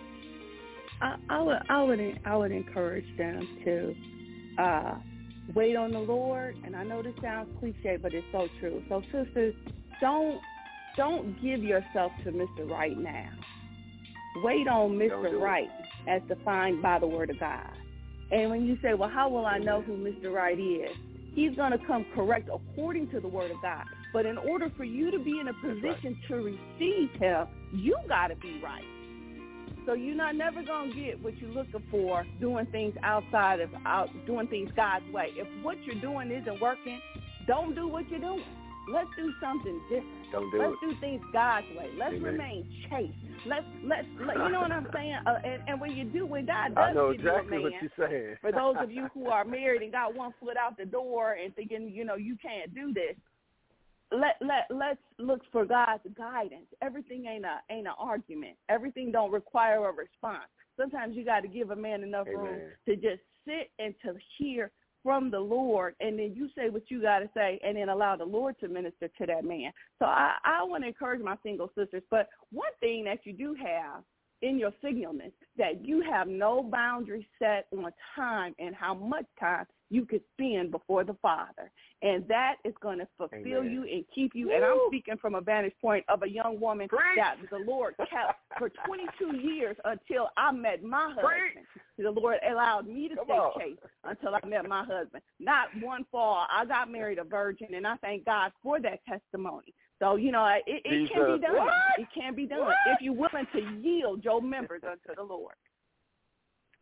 I would encourage them to wait on the Lord, and I know this sounds cliche, but it's so true. So sisters, don't give yourself to Mr. Right now. Wait on Mr. Right as defined by the Word of God. And when you say, well, how will I know who Mr. Right is? He's going to come correct according to the Word of God. But in order for you to be in a position to receive him, you got to be right. So you're not never going to get what you're looking for doing things doing things God's way. If what you're doing isn't working, don't do what you're doing. Let's do something different. Let's do things God's way. Let's remain chaste. Let's you know what I'm saying? And when God does give you a man,
what you're saying.
For those of you who are married and got one foot out the door and thinking, you can't do this, let's look for God's guidance. Everything ain't an argument. Everything don't require a response. Sometimes you got to give a man enough room to just sit and to hear from the Lord, and then you say what you got to say, and then allow the Lord to minister to that man. So I want to encourage my single sisters. But one thing that you do have in your singleness, that you have no boundary set on time and how much time you could spend before the Father. And that is going to fulfill you and keep you. Woo! And I'm speaking from a vantage point of a young woman that the Lord kept for 22 years until I met my husband. The Lord allowed me to stay chaste until I met my husband. Not one fall. I got married a virgin, and I thank God for that testimony. So, it can be done. What? It can be done if you're willing to yield your members unto the Lord.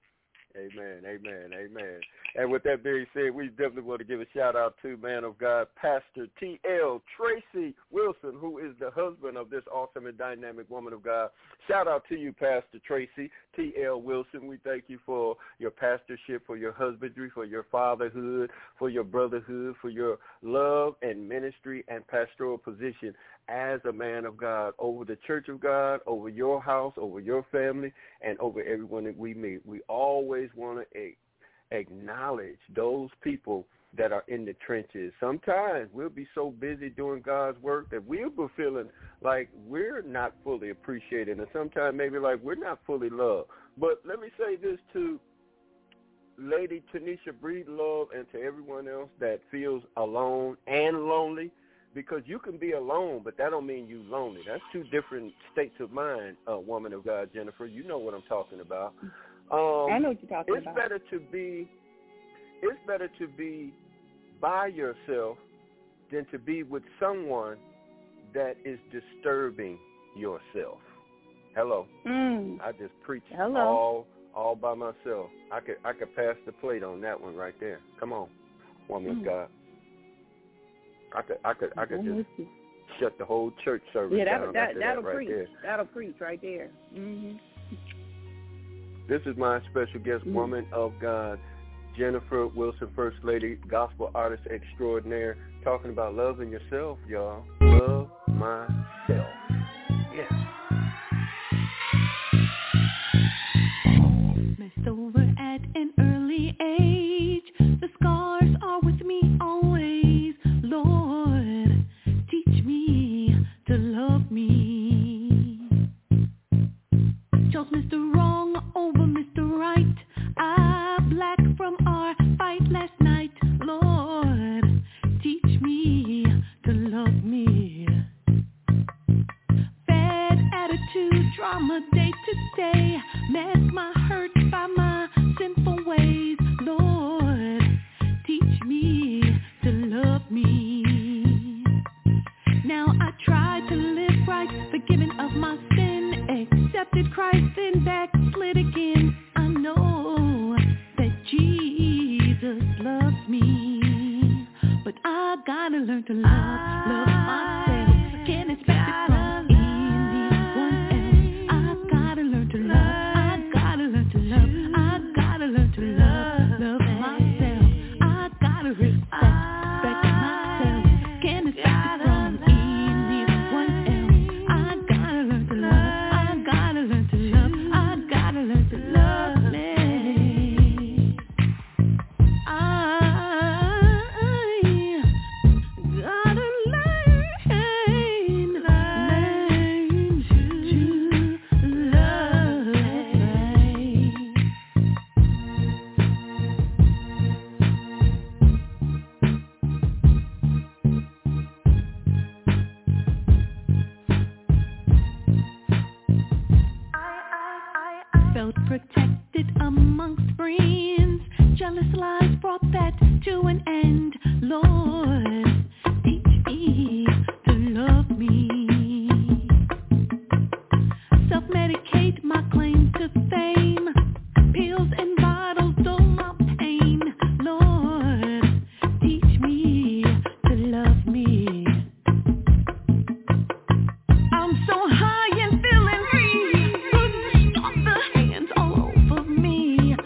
Amen, amen, amen. And with that being said, we definitely want to give a shout-out to, man of God, Pastor T.L. Tracy Wilson, who is the husband of this awesome and dynamic woman of God. Shout-out to you, Pastor Tracy T.L. Wilson. We thank you for your pastorship, for your husbandry, for your fatherhood, for your brotherhood, for your love and ministry and pastoral position as a man of God over the church of God, over your house, over your family, and over everyone that we meet. We always want to acknowledge those people that are in the trenches. Sometimes we'll be so busy doing God's work that we'll be feeling like we're not fully appreciated, and sometimes maybe like we're not fully loved. But let me say this to Lady Tanisha Breedlove and to everyone else that feels alone and lonely, because you can be alone, but that don't mean you lonely. That's two different states of mind, woman of God, Jennifer. You know what I'm talking about.
I know what you're talking about.
It's better to be by yourself than to be with someone that is disturbing yourself. Hello. I just preach all by myself. I could pass the plate on that one right there. Come on, woman of God. I could just shut the whole church service down. That'll
preach.
Right there.
That'll preach right there. Mm-hmm.
This is my special guest, woman of God, Jennifer Wilson, First Lady, gospel artist extraordinaire, talking about loving yourself, y'all. Love myself. Yeah.
Messed over at an early age. The scars are with me always. Lord, teach me to love me. Chose Mr. Wrong over Mr. Right. I black from our fight last night. Lord, teach me to love me. Bad attitude, drama day to day. Mask my hurt by my sinful ways. Lord, teach me to love me. Now I try to live right, forgiven of my sin, accepted Christ, then backslid again. I know that Jesus loves me, but I gotta learn to love myself. Can't expect it from anyone else. I gotta learn to love. I gotta learn to love. I gotta learn to love myself. I gotta respect myself. Can't expect it from anyone else. I gotta learn to love. I gotta learn to love. I gotta learn to love me. Felt protected amongst friends. Jealous lies brought that to an end. Lord, teach me to love me. Self-medicate my claim to fame. Pills and bottles dull my pain. Lord, teach me to love me. I'm so high and feeling free. Couldn't stop the hands all over me.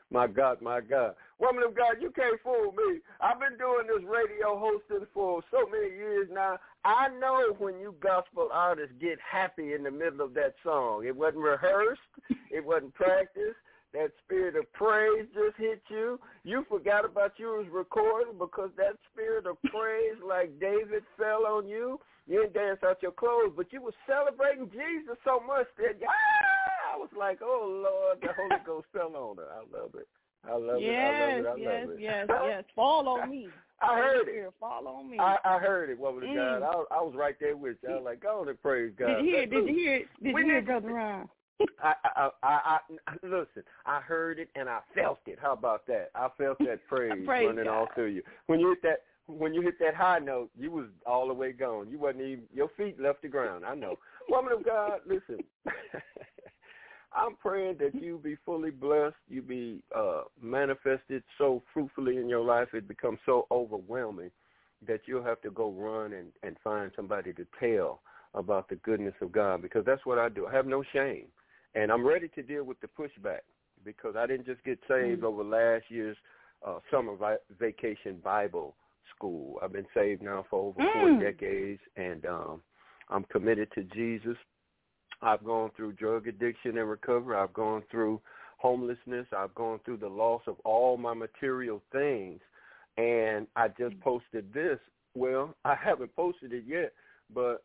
My God, my God. Woman of God, you can't fool me. I've been doing this radio hosting for so many years now. I know when you gospel artists get happy in the middle of that song. It wasn't rehearsed. It wasn't practiced. That spirit of praise just hit you. You forgot about you was recording because that spirit of praise, like David, fell on you. You didn't dance out your clothes, but you were celebrating Jesus so much that I was like, oh, Lord, the Holy Ghost fell on her. I love it. I love it. I love it.
Yes. Fall on me.
I heard it.
Fall on me.
I heard it, woman of God. I was right there with you. I was like, go on and praise God.
Did you hear Brother Ron?
I listen, I heard it and I felt it. How about that? I felt that praise running all through you. When you hit that high note, you was all the way gone. You wasn't even, your feet left the ground. I know. Woman of God, listen. I'm praying that you be fully blessed, you be manifested so fruitfully in your life, it becomes so overwhelming that you'll have to go run and find somebody to tell about the goodness of God, because that's what I do. I have no shame. And I'm ready to deal with the pushback, because I didn't just get saved over last year's summer vacation Bible school. I've been saved now for over 4 decades, and I'm committed to Jesus. I've gone through drug addiction and recovery. I've gone through homelessness. I've gone through the loss of all my material things. And I just posted this. Well, I haven't posted it yet, but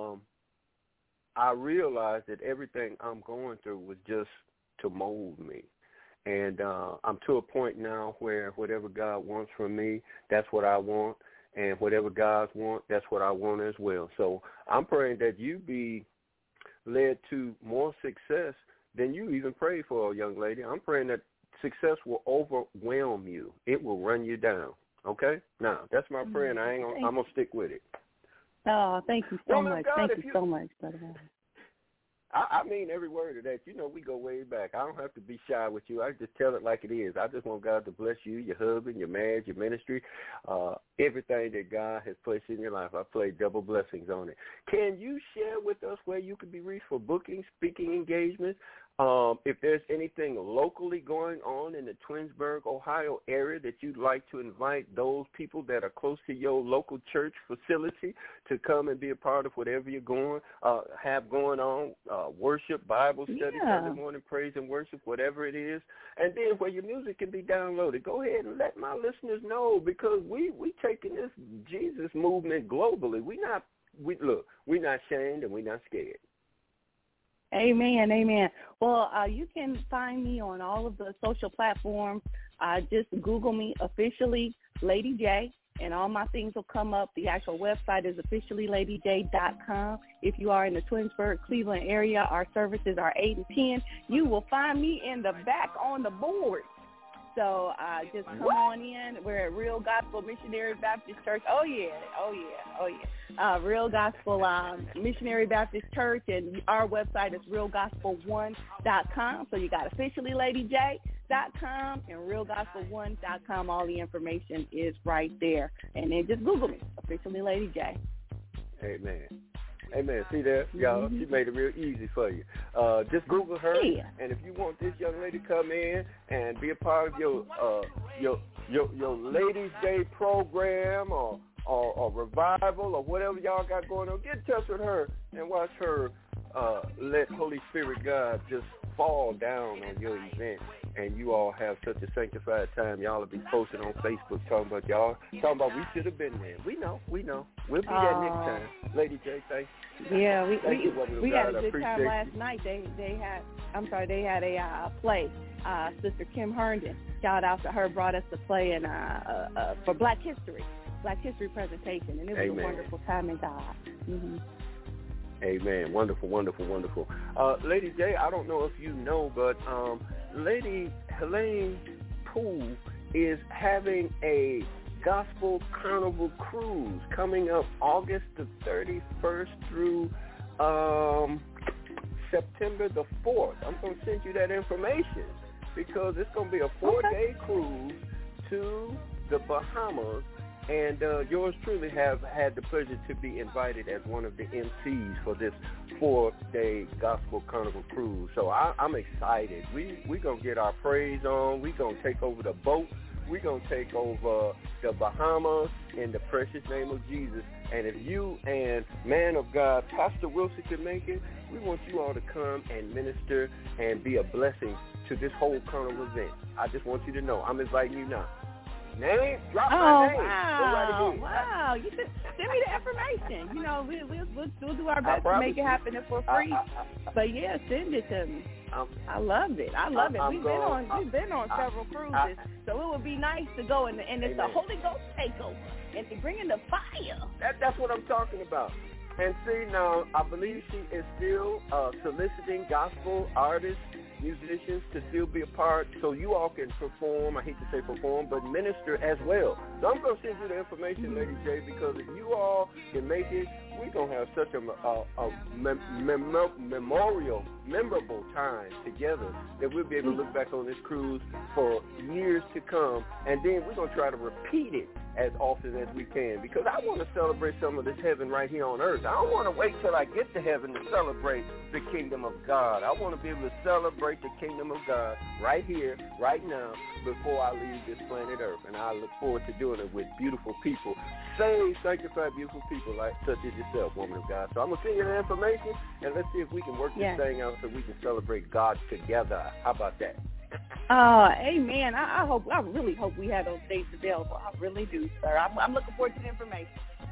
I realized that everything I'm going through was just to mold me. And I'm to a point now where whatever God wants from me, that's what I want. And whatever God wants, that's what I want as well. So I'm praying that you be led to more success than you even prayed for, young lady. I'm praying that success will overwhelm you. It will run you down. Okay? Now, that's my prayer, and I'm going to stick with it.
Oh, thank you so much. Thank you so much, brother.
I mean every word of that. You know, we go way back. I don't have to be shy with you. I just tell it like it is. I just want God to bless you, your husband, your marriage, your ministry, everything that God has placed in your life. I pray double blessings on it. Can you share with us where you could be reached for bookings, speaking engagements? If there's anything locally going on in the Twinsburg, Ohio area that you'd like to invite those people that are close to your local church facility to come and be a part of whatever you're have going on, worship, Bible study, Sunday morning praise and worship, whatever it is. And then where your music can be downloaded, go ahead and let my listeners know, because we taking this Jesus movement globally. We're not shamed and we're not scared.
Amen. Well, you can find me on all of the social platforms. Just Google me, officially Lady J, and all my things will come up. The actual website is officiallyladyj.com. If you are in the Twinsburg, Cleveland area, our services are 8 and 10. You will find me in the back on the board. So just come on in. We're at Real Gospel Missionary Baptist Church. Oh, yeah. Real Gospel Missionary Baptist Church, and our website is realgospel1.com. So you got officiallyladyj.com and realgospel1.com. All the information is right there. And then just Google me, Officially Lady J.
Amen. See there, y'all? She made it real easy for you. Just Google her, and if you want this young lady to come in and be a part of your Ladies' Day program or revival or whatever y'all got going on, get in touch with her and watch her let Holy Spirit God just fall down on your event, and you all have such a sanctified time. Y'all will be posting on Facebook talking about we should have been there. We know. We'll be there next time. Lady J, thanks.
Yeah, we had a good time last night. They had a play. Sister Kim Herndon, shout out to her, brought us to play in for Black History presentation, and it was a wonderful time in God.
Amen. Wonderful. Lady J, I don't know if you know, but Lady Helene Poole is having a Gospel Carnival Cruise coming up August the 31st through September the 4th. I'm going to send you that information, because it's going to be a 4-day cruise to the Bahamas. And yours truly have had the pleasure to be invited as one of the MCs for this 4-day Gospel Carnival Cruise. So I'm excited. We going to get our praise on. We going to take over the boat. We going to take over the Bahamas in the precious name of Jesus. And if you and man of God, Pastor Wilson, can make it, we want you all to come and minister and be a blessing to this whole carnival event. I just want you to know, I'm inviting you now. Name, drop my name.
Wow. You should send me the information. You know, we'll do our best to make it happen for free. But yeah, send it to me. I love it. We've been on several cruises, so it would be nice to go and it's a Holy Ghost takeover, and to bring in the fire.
That's what I'm talking about. And see, now I believe she is still soliciting gospel artists, musicians to still be a part, so you all can perform. I hate to say perform, but minister as well. So I'm going to send you the information, Lady J, because if you all can make it, we're going to have such a memorable time together that we'll be able to look back on this cruise for years to come, and then we're going to try to repeat it as often as we can, because I want to celebrate some of this heaven right here on earth. I don't want to wait till I get to heaven to celebrate the kingdom of God. I want to be able to celebrate the kingdom of God right here, right now, before I leave this planet earth. And I look forward to doing it with beautiful people, saved, sanctified, beautiful people like such as yourself, woman of God. So I'm going to send you the information, and let's see if we can work this thing out so we can celebrate God together. How about that?
Amen. I really hope we have those dates available. I really do, sir. I'm looking forward to the information.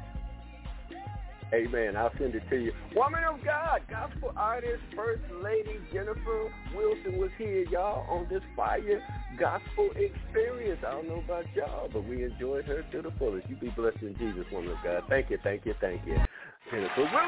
Amen. I'll send it to you. Woman of God, gospel artist, First Lady Jennifer Wilson was here, y'all, on this fire gospel experience. I don't know about y'all, but we enjoyed her to the fullest. You be blessed in Jesus, woman of God. Thank you. Jennifer Wilson.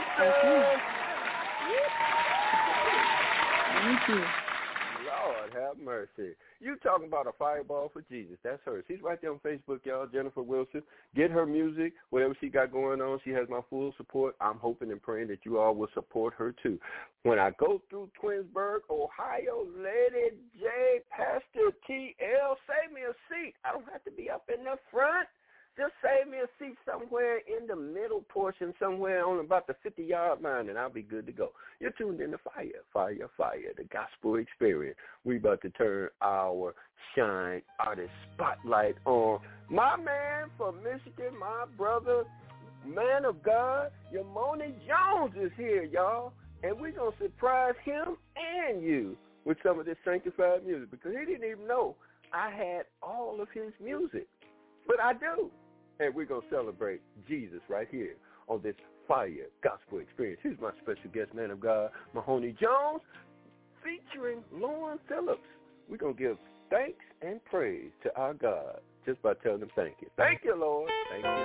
Thank you.
Lord have mercy. You talking about a fireball for Jesus. That's her. She's right there on Facebook, y'all, Jennifer Wilson. Get her music, whatever she got going on. She has my full support. I'm hoping and praying that you all will support her, too. When I go through Twinsburg, Ohio, Lady J, Pastor TL, save me a seat. I don't have to be up in the front. Just save me a seat somewhere in the middle portion, somewhere on about the 50-yard line, and I'll be good to go. You're tuned in to Fire, the gospel experience. We about to turn our Shine Artist Spotlight on my man from Michigan, my brother, man of God, Yamoni Jones is here, y'all, and we're going to surprise him and you with some of this sanctified music, because he didn't even know I had all of his music, but I do. And we're going to celebrate Jesus right here on this Fire Gospel Experience. Here's my special guest, man of God, Mahoney Jones, featuring Lauren Phillips. We're going to give thanks and praise to our God just by telling him thank you. Thank you, Lord. Thank you.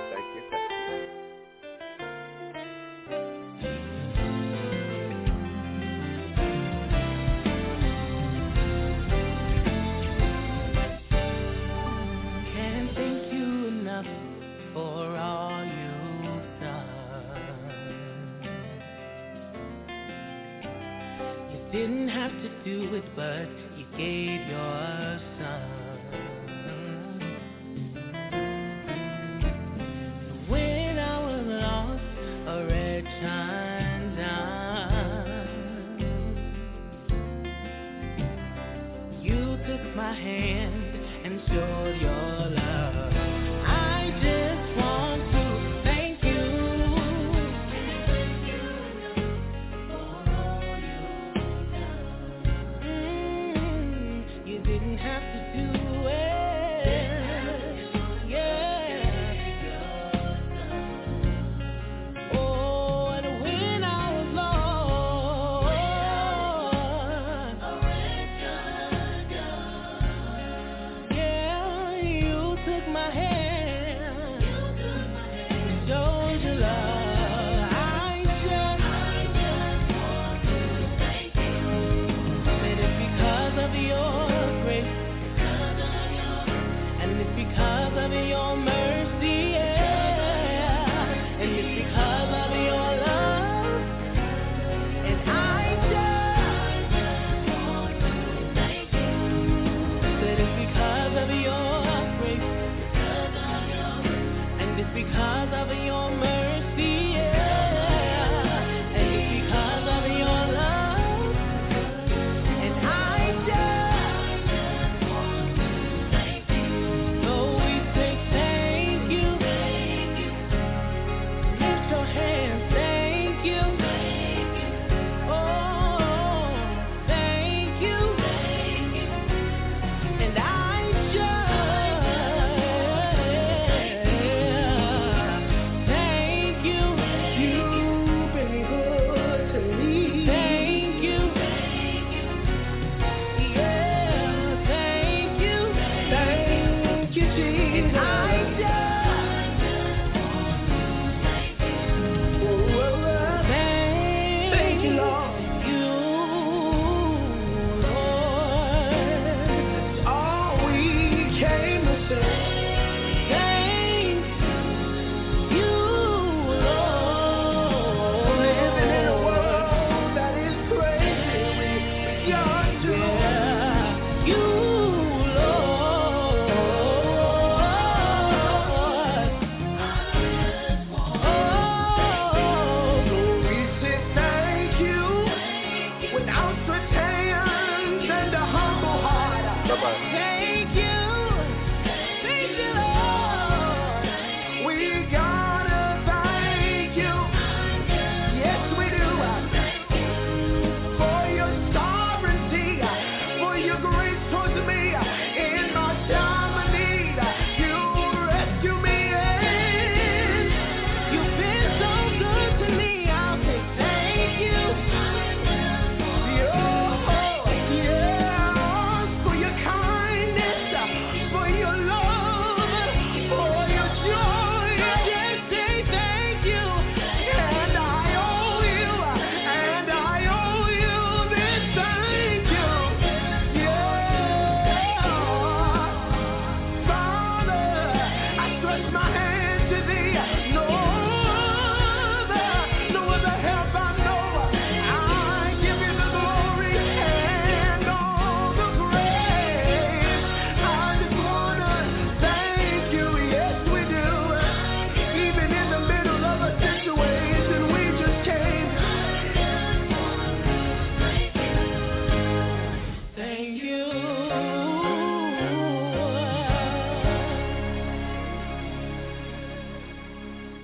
Didn't have to do it, but you gave your son. When I was lost, a red shine down. You took my hand and showed your love. I just want to thank you. Didn't have to do it, yeah. Oh, and when I was lost, yeah,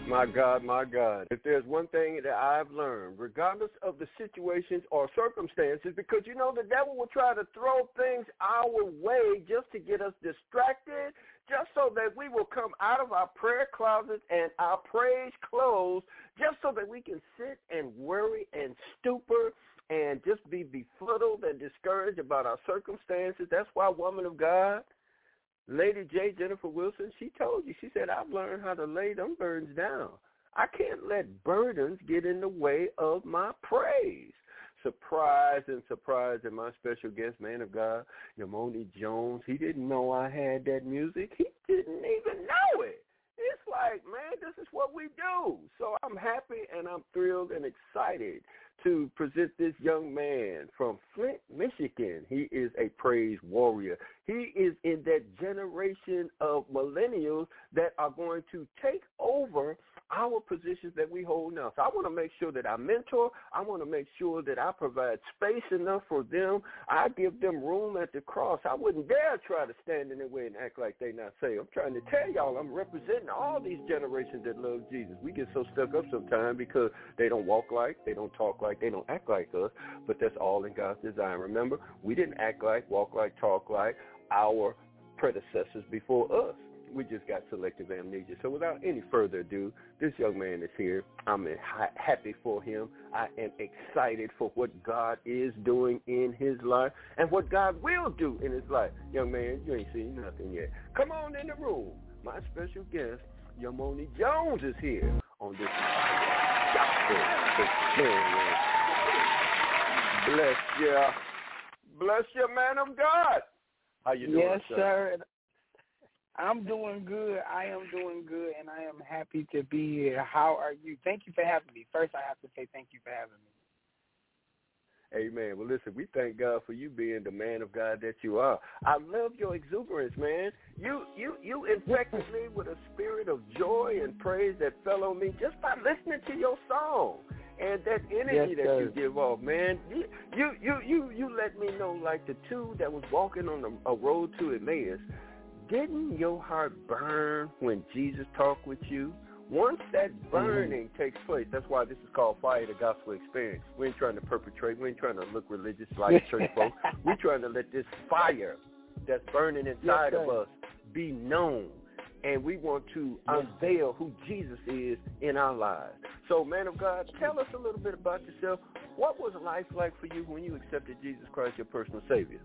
My God, my God. If there's one thing that I've learned, regardless of the situations or circumstances, because you know the devil will try to throw things our way just to get us distracted, just so that we will come out of our prayer closets and our praise clothes, just so that we can sit and worry and stupor and just be befuddled and discouraged about our circumstances. That's why, woman of God, Lady J. Jennifer Wilson, she told you, she said, I've learned how to lay them burdens down. I can't let burdens get in the way of my praise. Surprise and my special guest, man of God, Yamoni Jones, he didn't know I had that music. He didn't even know it. It's like, man, this is what we do. So I'm happy and I'm thrilled and excited to present this young man from Flint, Michigan. He is a praise warrior. He is in that generation of millennials that are going to take over our positions that we hold now. So I want to make sure that I mentor. I want to make sure that I provide space enough for them. I give them room at the cross. I wouldn't dare try to stand in their way and act like they not saved. I'm trying to tell y'all, I'm representing all these generations that love Jesus. We get so stuck up sometimes because they don't walk like, they don't talk like, they don't act like us, but that's all in God's design. Remember, we didn't act like, walk like, talk like our predecessors before us. We just got selective amnesia. So without any further ado, this young man is here. I'm happy for him. I am excited for what God is doing in his life and what God will do in his life. Young man, you ain't seen nothing yet. Come on in the room. My special guest, Yamoni Jones, is here on this gospel experience. Bless you. Bless you, man of God. How you doing,
yes, sir? I'm doing good. I am doing good, and I am happy to be here. How are you? Thank you for having me. First, I have to say thank you for having me.
Amen. Well, listen, we thank God for you being the man of God that you are. I love your exuberance, man. You infected me with a spirit of joy and praise that fell on me just by listening to your song. And that energy that you give off, man, you let me know, like the two that was walking on a road to Emmaus. Didn't your heart burn when Jesus talked with you? Once that burning takes place, that's why this is called Fire, the Gospel Experience. We ain't trying to perpetrate. We ain't trying to look religious like church folks. We're trying to let this fire that's burning inside of us be known. And we want to unveil who Jesus is in our lives. So, man of God, tell us a little bit about yourself. What was life like for you when you accepted Jesus Christ, your personal Savior?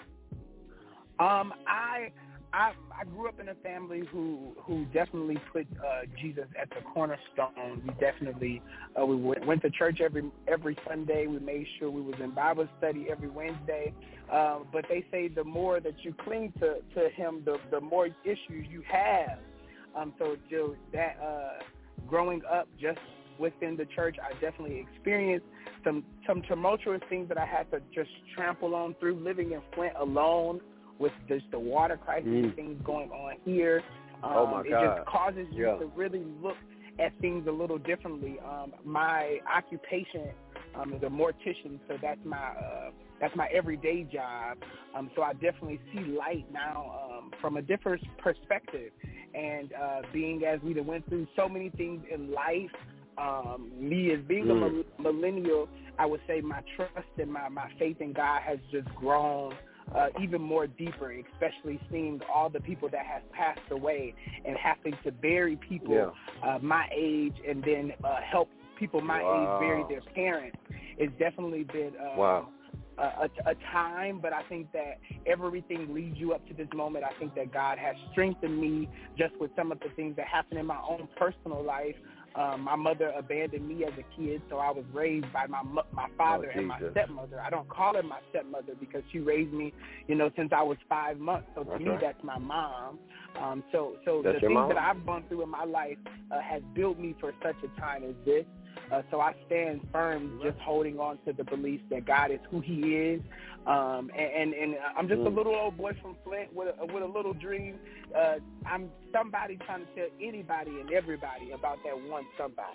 I grew up in a family who definitely put Jesus at the cornerstone. We definitely we went to church every Sunday. We made sure we was in Bible study every Wednesday. But they say the more that you cling to Him, the more issues you have. So that growing up just within the church, I definitely experienced some tumultuous things that I had to just trample on through living in Flint alone. With just the water crisis and things going on here.
Oh my God.
It just causes you to really look at things a little differently. My occupation is a mortician, so that's my everyday job. So I definitely see light now from a different perspective. And being as we went through so many things in life, me as being a millennial, I would say my trust and my faith in God has just grown even more deeper, especially seeing all the people that have passed away and having to bury people my age and then help people my age bury their parents. It's definitely been a time, but I think that everything leads you up to this moment. I think that God has strengthened me just with some of the things that happened in my own personal life. My mother abandoned me as a kid, so I was raised by my father and my stepmother. I don't call her my stepmother because she raised me, since I was 5 months. So to me, that's my mom. So the things that I've gone through in my life has built me for such a time as this. So I stand firm, just holding on to the belief that God is who He is. And I'm just a little old boy from Flint with a little dream. I'm somebody trying to tell anybody and everybody about that one somebody.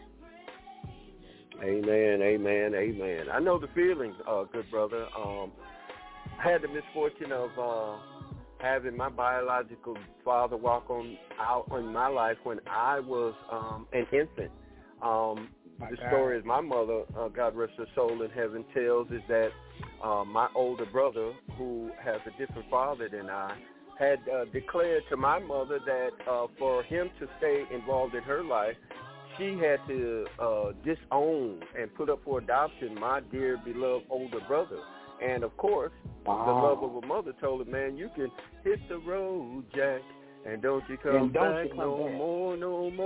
Amen, amen, amen. I know the feeling, good brother. I had the misfortune of having my biological father walk out in my life when I was an infant. The story is my mother, God rest her soul in heaven, tells is that my older brother, who has a different father than I, had declared to my mother that for him to stay involved in her life, she had to disown and put up for adoption my dear beloved older brother. And of course, the love of a mother told her, man, you can hit the road, Jack, and don't you come back no more.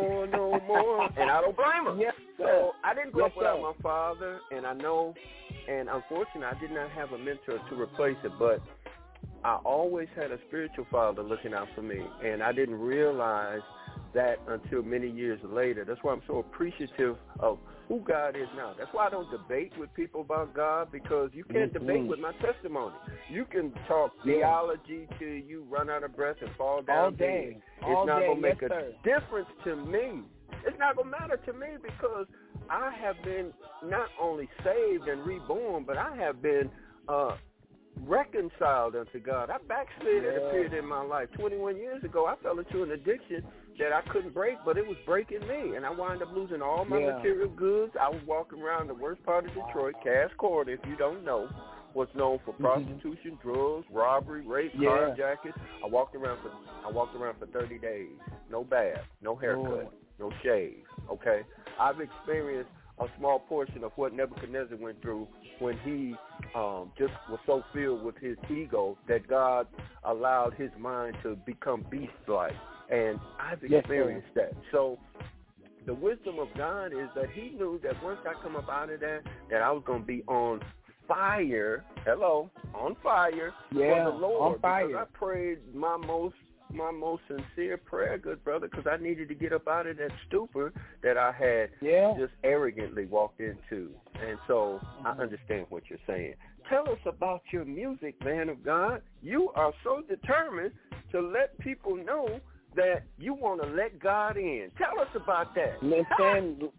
And I don't blame her.
Yes,
so I didn't grow up without my father, and I know, and unfortunately, I did not have a mentor to replace it, but I always had a spiritual father looking out for me, and I didn't realize that until many years later. That's why I'm so appreciative of who God is now. That's why I don't debate with people about God, because you can't debate with my testimony. You can talk theology till you run out of breath and fall down
all day.
It's not going to make a difference to me. It's not going to matter to me, because I have been not only saved and reborn, but I have been reconciled unto God. I backslid at a period in my life. 21 years ago, I fell into an addiction that I couldn't break, but it was breaking me, and I wound up losing all my material goods. I was walking around the worst part of Detroit, Cass Corner, if you don't know, was known for prostitution, drugs, robbery, rape, carjacking. I walked around for 30 days. No bath, no haircut, no shave. Okay, I've experienced a small portion of what Nebuchadnezzar went through when he just was so filled with his ego that God allowed his mind to become beast-like. And I've experienced that. So the wisdom of God is that he knew that once I come up out of that I was going to be on fire. On fire for the Lord.
On fire.
Because I prayed my most sincere prayer, good brother, because I needed to get up out of that stupor that I had just arrogantly walked into. And so I understand what you're saying. Tell us about your music, man of God. You are so determined to let people know that you want to let God in. Tell us about that.
Listen.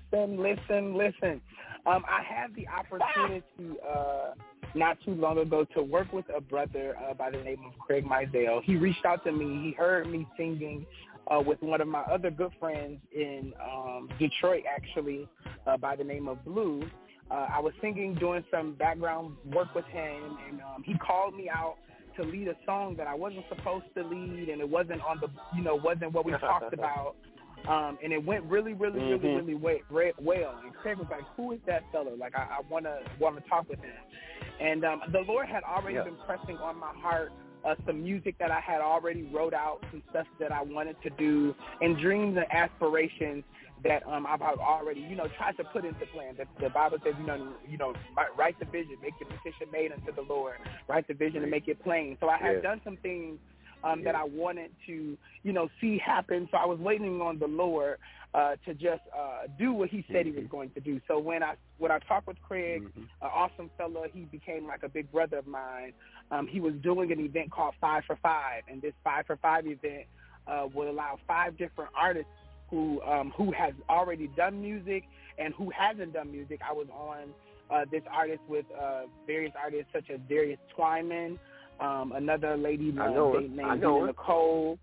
I had the opportunity not too long ago to work with a brother by the name of Craig Mizell. He reached out to me. He heard me singing with one of my other good friends in Detroit, actually, by the name of Blue. I was singing, doing some background work with him, and he called me out to lead a song that I wasn't supposed to lead, and it wasn't on the, wasn't what we talked about. And it went really well. And Craig was like, "Who is that fella? Like, I want to talk with him." And the Lord had already been pressing on my heart some music that I had already wrote out, some stuff that I wanted to do, and dreams and aspirations that I've already, tried to put into plan. That the Bible says, write the vision, make the petition made unto the Lord, write the vision and make it plain. So I had done some things that I wanted to, see happen. So I was waiting on the Lord to just do what he said he was going to do. So when I talked with Craig, an awesome fellow, he became like a big brother of mine. He was doing an event called 5 for 5, and this 5 for 5 event will allow 5 different artists who has already done music and who hasn't done music. I was on this artist with various artists such as Darius Twyman, another lady named Nicole,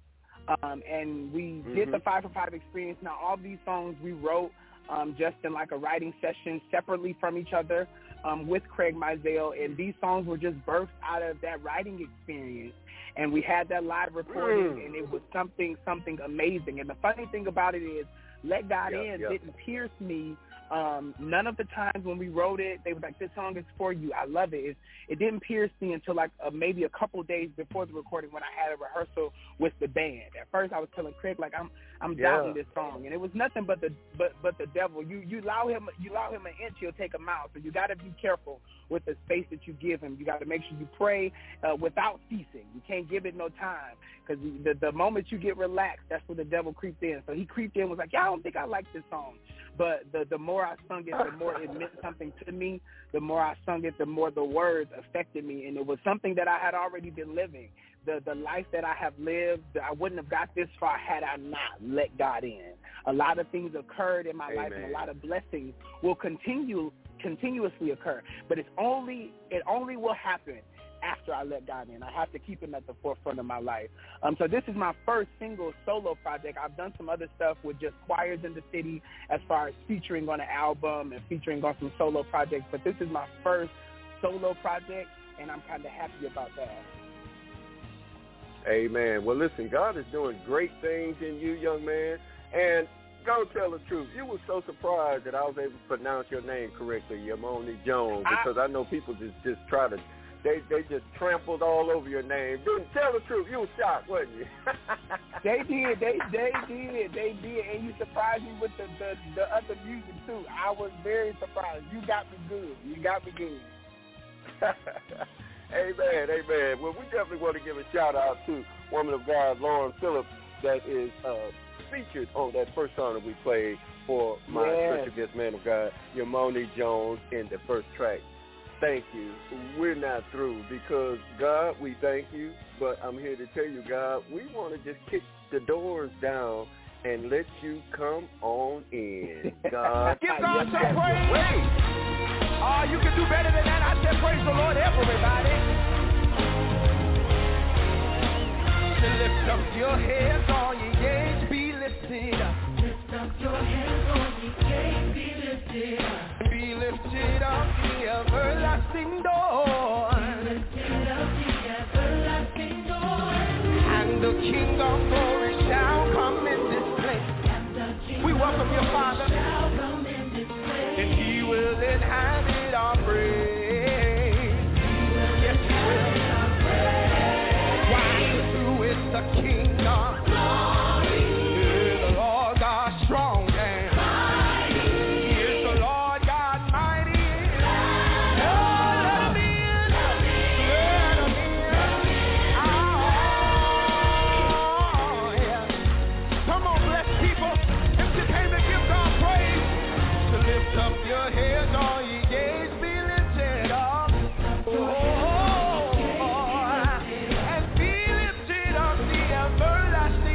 and we did the 5 for 5 experience. Now, all these songs we wrote just in like a writing session separately from each other with Craig Mizell, and these songs were just birthed out of that writing experience. And we had that live recording, and it was something amazing. And the funny thing about it is, Let God In didn't pierce me. None of the times when we wrote it, they were like, "This song is for you. I love it." It didn't pierce me until like maybe a couple days before the recording when I had a rehearsal with the band. At first, I was telling Craig like, "I'm doubting this song," and it was nothing but the devil. You allow him an inch, he'll take a mile. So you got to be careful with the space that you give him. You got to make sure you pray without ceasing. You can't give it no time, because the moment you get relaxed, that's when the devil creeped in. So he creeped in and was like, "Yeah, I don't think I like this song." But the more I sung it, the more it meant something to me. The more I sung it, the more the words affected me. And it was something that I had already been living. The life that I have lived, I wouldn't have got this far had I not let God in. A lot of things occurred in my life, and a lot of blessings will continuously occur. But it only will happen after I let God in. I have to keep him at the forefront of my life. So this is my first single solo project. I've done some other stuff with just choirs in the city as far as featuring on an album and featuring on some solo projects, but this is my first solo project, and I'm kind of happy about that.
Amen. Well, listen, God is doing great things in you, young man, and go tell the truth. You were so surprised that I was able to pronounce your name correctly, Yamoni Jones, because I know people just try to, they just trampled all over your name. Didn't tell the truth. You were shocked, wasn't you?
They did, and you surprised me with the other music too. I was very surprised. You got me good. Amen. Well, we definitely want to give a shout out to woman of God, Lauren Phillips, that is featured on that first song that we played for my special guest man of God, Yamoni Jones, in the first track. Thank you. We're not through because, God, we thank you, but I'm here to tell you, God, we want to just kick the doors down and let you come on in. God,
give God some praise. Wait. Oh, you can do better than that. I said praise the Lord, everybody. To lift up your heads, all ye gates be lifted up. Lift up your heads, all ye gates be lifted up. Be lifted up the everlasting door. Be lifted up the everlasting door. And the King of glory shall come in this place. We welcome your Father. And he will inhabit our praise. Yes, he will. Why? Who is the King of glory? He is the Lord God strong and mighty. He is the Lord God mighty. Oh, let him in. Let him in. Oh, yeah. Come on, blessed people. If you came to give God praise, to lift up your heads, all ye gates be lifted up. Oh, and be lifted up the everlasting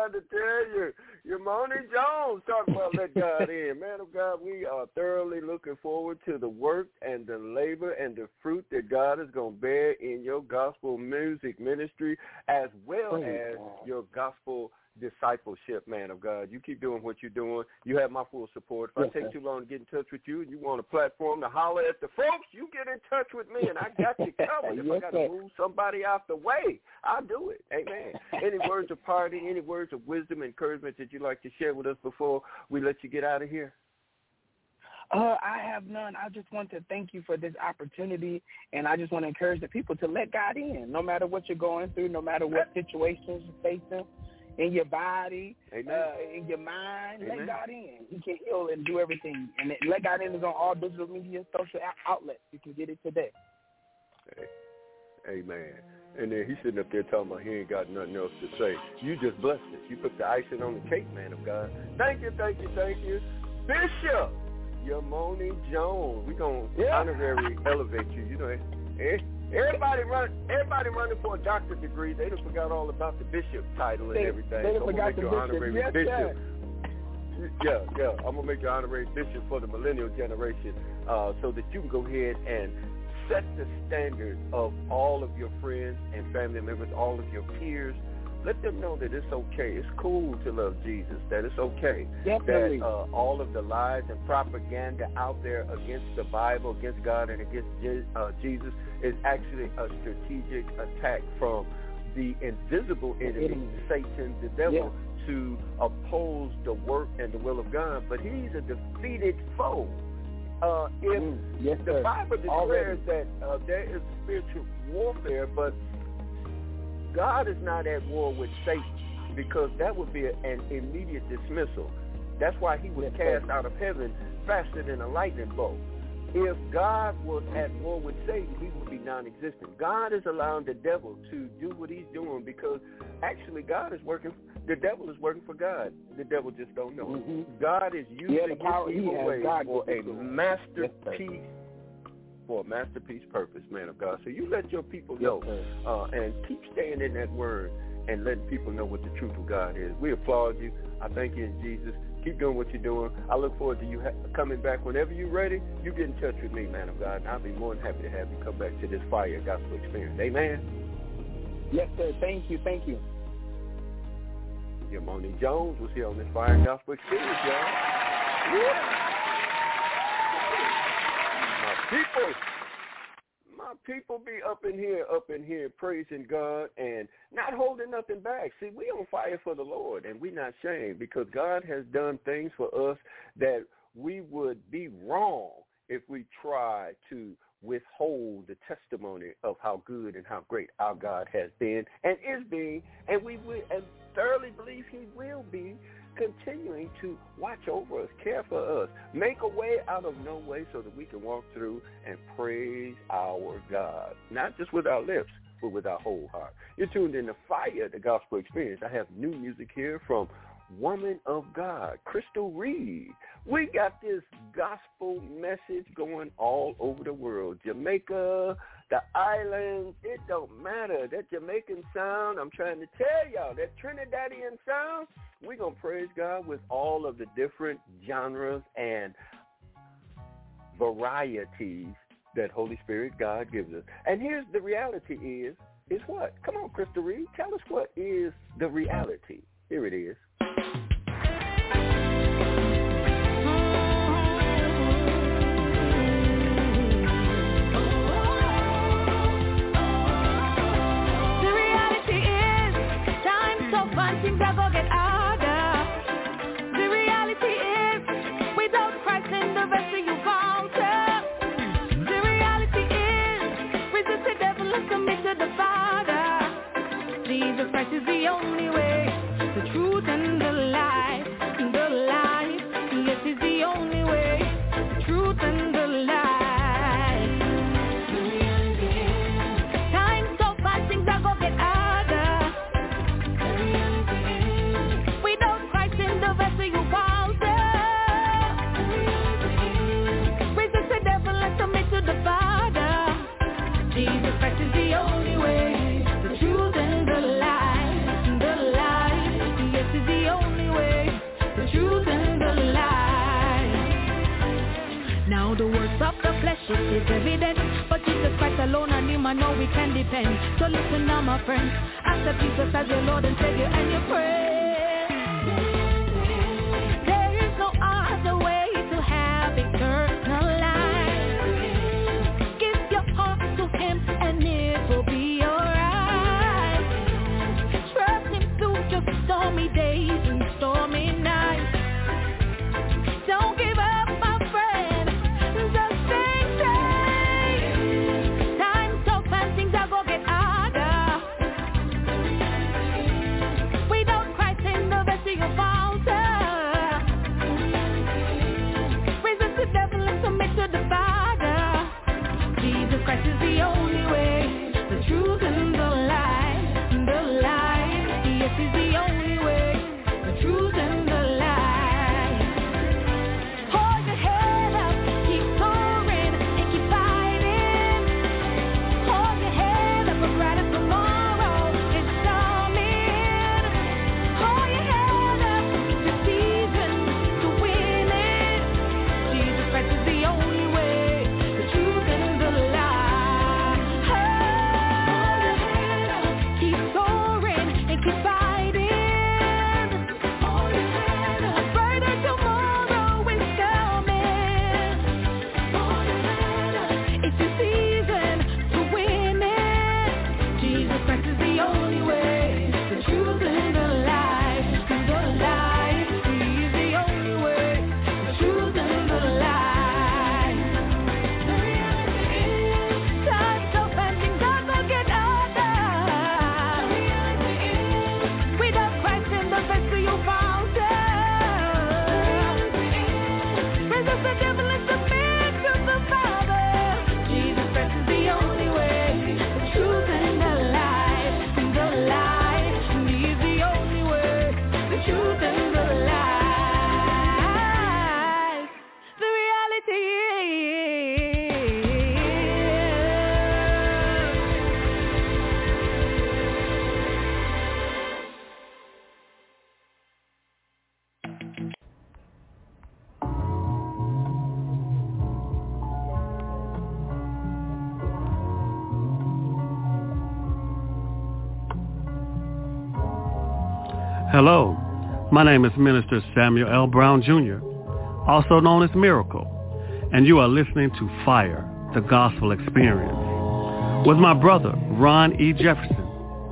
trying to tell you. Yamoni Jones talking about let God in. Man of God, we are thoroughly looking forward to the work and the labor and the fruit that God is going to bear in your gospel music ministry as well as your gospel discipleship, man of God. You keep doing what you're doing. You have my full support. If I take too long to get in touch with you and you want a platform to holler at the folks, you get in touch with me and I got you covered. If I got to move somebody out the way, I'll do it. Amen. Any words of parting, any words of wisdom, encouragement that you'd like to share with us before we let you get out of here?
I have none. I just want to thank you for this opportunity, and I just want to encourage the people to let God in, no matter what you're going through, no matter what situations you're facing. In your body, in your mind, let God in. He can heal and do everything. And let God in is on all digital media and social outlets. You can get it today.
Amen. And then he's sitting up there talking about he ain't got nothing else to say. You just blessed us. You put the icing on the cake, man of God. Thank you. Bishop Yamoni Jones. We're going to honorary elevate you. You know, Everybody running for a doctorate degree. They done forgot all about the bishop title and everything.
They done forgot the bishop.
Bishop. Yeah. I'm gonna make you honorary bishop for the millennial generation, so that you can go ahead and set the standard of all of your friends and family members, all of your peers. Let them know that it's okay. It's cool to love Jesus, that it's okay.
Definitely.
That all of the lies and propaganda out there against the Bible, against God, and against Jesus is actually a strategic attack from the invisible enemy, Satan, the devil, to oppose the work and the will of God. But he's a defeated foe. The Bible declares that there is spiritual warfare, but God is not at war with Satan, because that would be an immediate dismissal. That's why he was cast out of heaven faster than a lightning bolt. If God was at war with Satan, he would be non-existent. God is allowing the devil to do what he's doing because actually the devil is working for God. The devil just don't know it. God is using his evil ways for a masterpiece. For a masterpiece purpose, man of God. So you let your people know and keep staying in that word and letting people know what the truth of God is. We applaud you. I thank you in Jesus. Keep doing what you're doing. I look forward to you coming back. Whenever you're ready, you get in touch with me, man of God, and I'll be more than happy to have you come back to this Fire Gospel Experience. Amen?
Yes, sir. Thank you.
Yamoni Jones was here on this Fire Gospel Experience, y'all. Yeah. My people be up in here praising God and not holding nothing back. See, we on fire for the Lord, and we not ashamed because God has done things for us that we would be wrong if we try to withhold the testimony of how good and how great our God has been and is being, and we will and thoroughly believe he will be continuing to watch over us, care for us, make a way out of no way so that we can walk through and praise our God, not just with our lips, but with our whole heart. You're tuned in to Fire, the Gospel Experience. I have new music here from Woman of God, Crystal Reed. We got this gospel message going all over the world. Jamaica, the islands, it don't matter. That Jamaican sound, I'm trying to tell y'all, that Trinidadian sound, we're going to praise God with all of the different genres and varieties that Holy Spirit God gives us. And here's the reality is what? Come on, Crystal Reed, tell us what is the reality. Here it is.
Things are gonna get harder. The reality is, without Christ in the rest of you falter. The reality is, resist the devil and submit to the Father. Jesus Christ is the only way, the truth and the life. The life, yes, is the only way, the truth and the life. Time's so fast, things are gonna get harder. Jesus Christ is the only way, the truth and the life, yes, is It is evident, but Jesus Christ alone on him I know we can depend. So listen now my friends, accept Jesus as your Lord and Savior and you pray. There is no other way to have eternal life. Give your heart to him and it will be alright. Trust him through your stormy days and stormy nights. Don't give up, my friend, just stay safe. Time's tough and things are gonna get harder. Without Christ in the vessel you falter. Resist the devil and submit to the Father. Jesus Christ is the only way, the truth and the life, the life. Yes, he's the only way, the truth and the life. Hold your head up, keep soaring and keep fighting. Hold your head up, a brighter tomorrow is coming. Hold your head up, it's the season to win it. Jesus Christ is the only way, the truth and the life. Keep soaring and keep fighting. Hold your head up, a brighter tomorrow is coming. Hold your head up, it's the season to win it. Jesus Christ is the only way, the truth and the life, the life. He is the only way, the truth and the life. The reality is, time's up and things are gonna get harder. The reality is, without Christ in the vessel you falter. Resist the devil and submit to the Father. Jesus Christ is the only way, the truth and the life, the life. He is the only way, the truth and the life. The reality
Hello, my name is Minister Samuel L. Brown Jr., also known as Miracle, and you are listening to Fire, the Gospel Experience, with my brother, Ron E. Jefferson.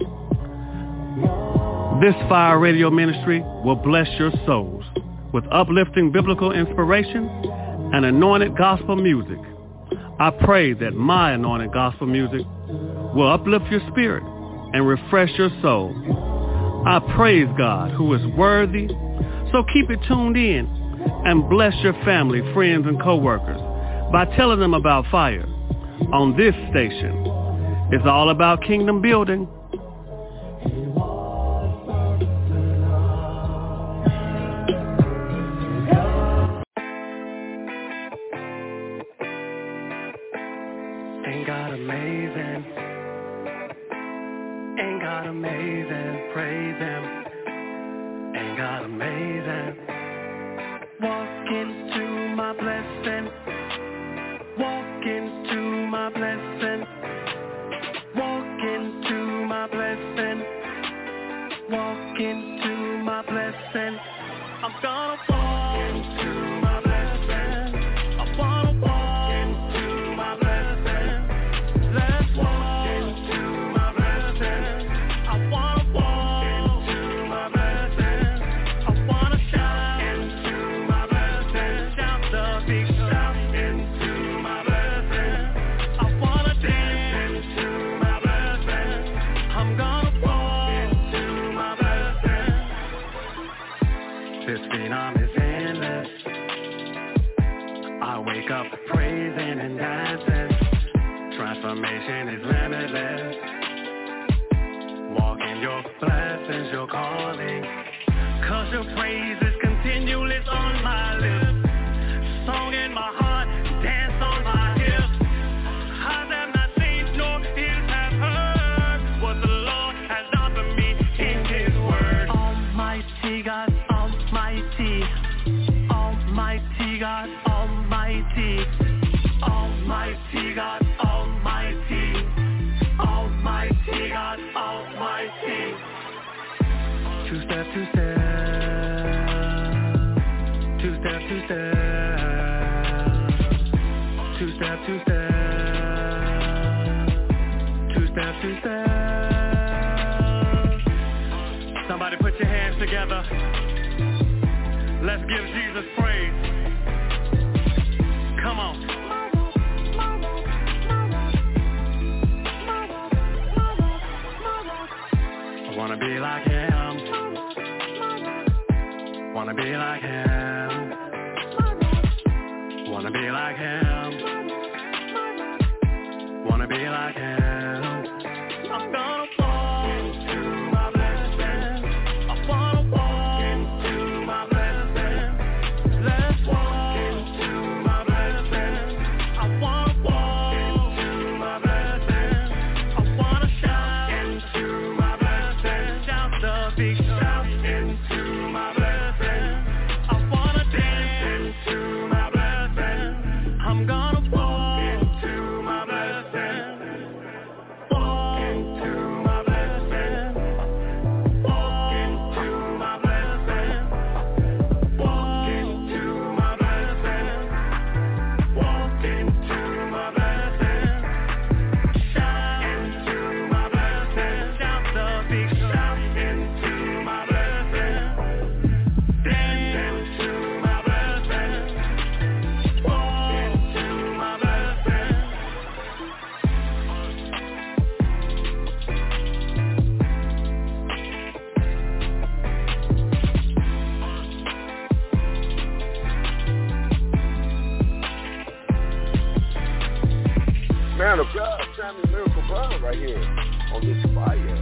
This Fire radio ministry will bless your souls with uplifting biblical inspiration and anointed gospel music. I pray that my anointed gospel music will uplift your spirit and refresh your soul. I praise God who is worthy, so keep it tuned in and bless your family, friends, and co-workers by telling them about Fire. On this station, it's all about kingdom building.
Ain't God amazing? Ain't God amazing? Praise him. Ain't God amazing? Walk into my blessing. Walk into my blessing. Walk into my blessing. Walk into my blessing. I'm gonna walk into my blessing. I wanna walk into my blessing. Let's walk into my blessing. I wanna walk into my blessing. I wanna shout into my blessing. Shout the big shout into my blessing. I wanna dance into my blessing. I'm gonna walk into my blessing. This phenom is endless. I wake up praising and dancing. Transformation is limitless. Walk in your blessings, your calling. 'Cause your praise is continuous on my lips. Song in my heart, dance on my hips. Eyes have not seen, nor ears have heard what the Lord has done for me in his word. Almighty God, almighty. Almighty God, almighty. Almighty God, Almighty, Almighty God, Almighty. Two-step, two-step, two-step, two-step, two-step, two-step, two-step, two-step. Somebody put your hands together. Let's give Jesus praise. Come on. I wanna be like him. Wanna be like him. Wanna be like him. Wanna be like him. I'm gonna fall into my blessing. I wanna walk into my blessing. Let's walk into my blessing. I wanna walk into my blessing. I wanna shout into my blessing. Shout the big shout into my blessing. I wanna dance into my blessing. I'm gonna walk into my blessing. Walk into my blessing. Walk into my blessing. Walk into my blessing. Walk into my blessing. Shout into my blessing. Shout the big shout into my blessing. Dance into my blessing. Walk into my blessing.
Man of God, Samuel Miracle Brown right here on this fire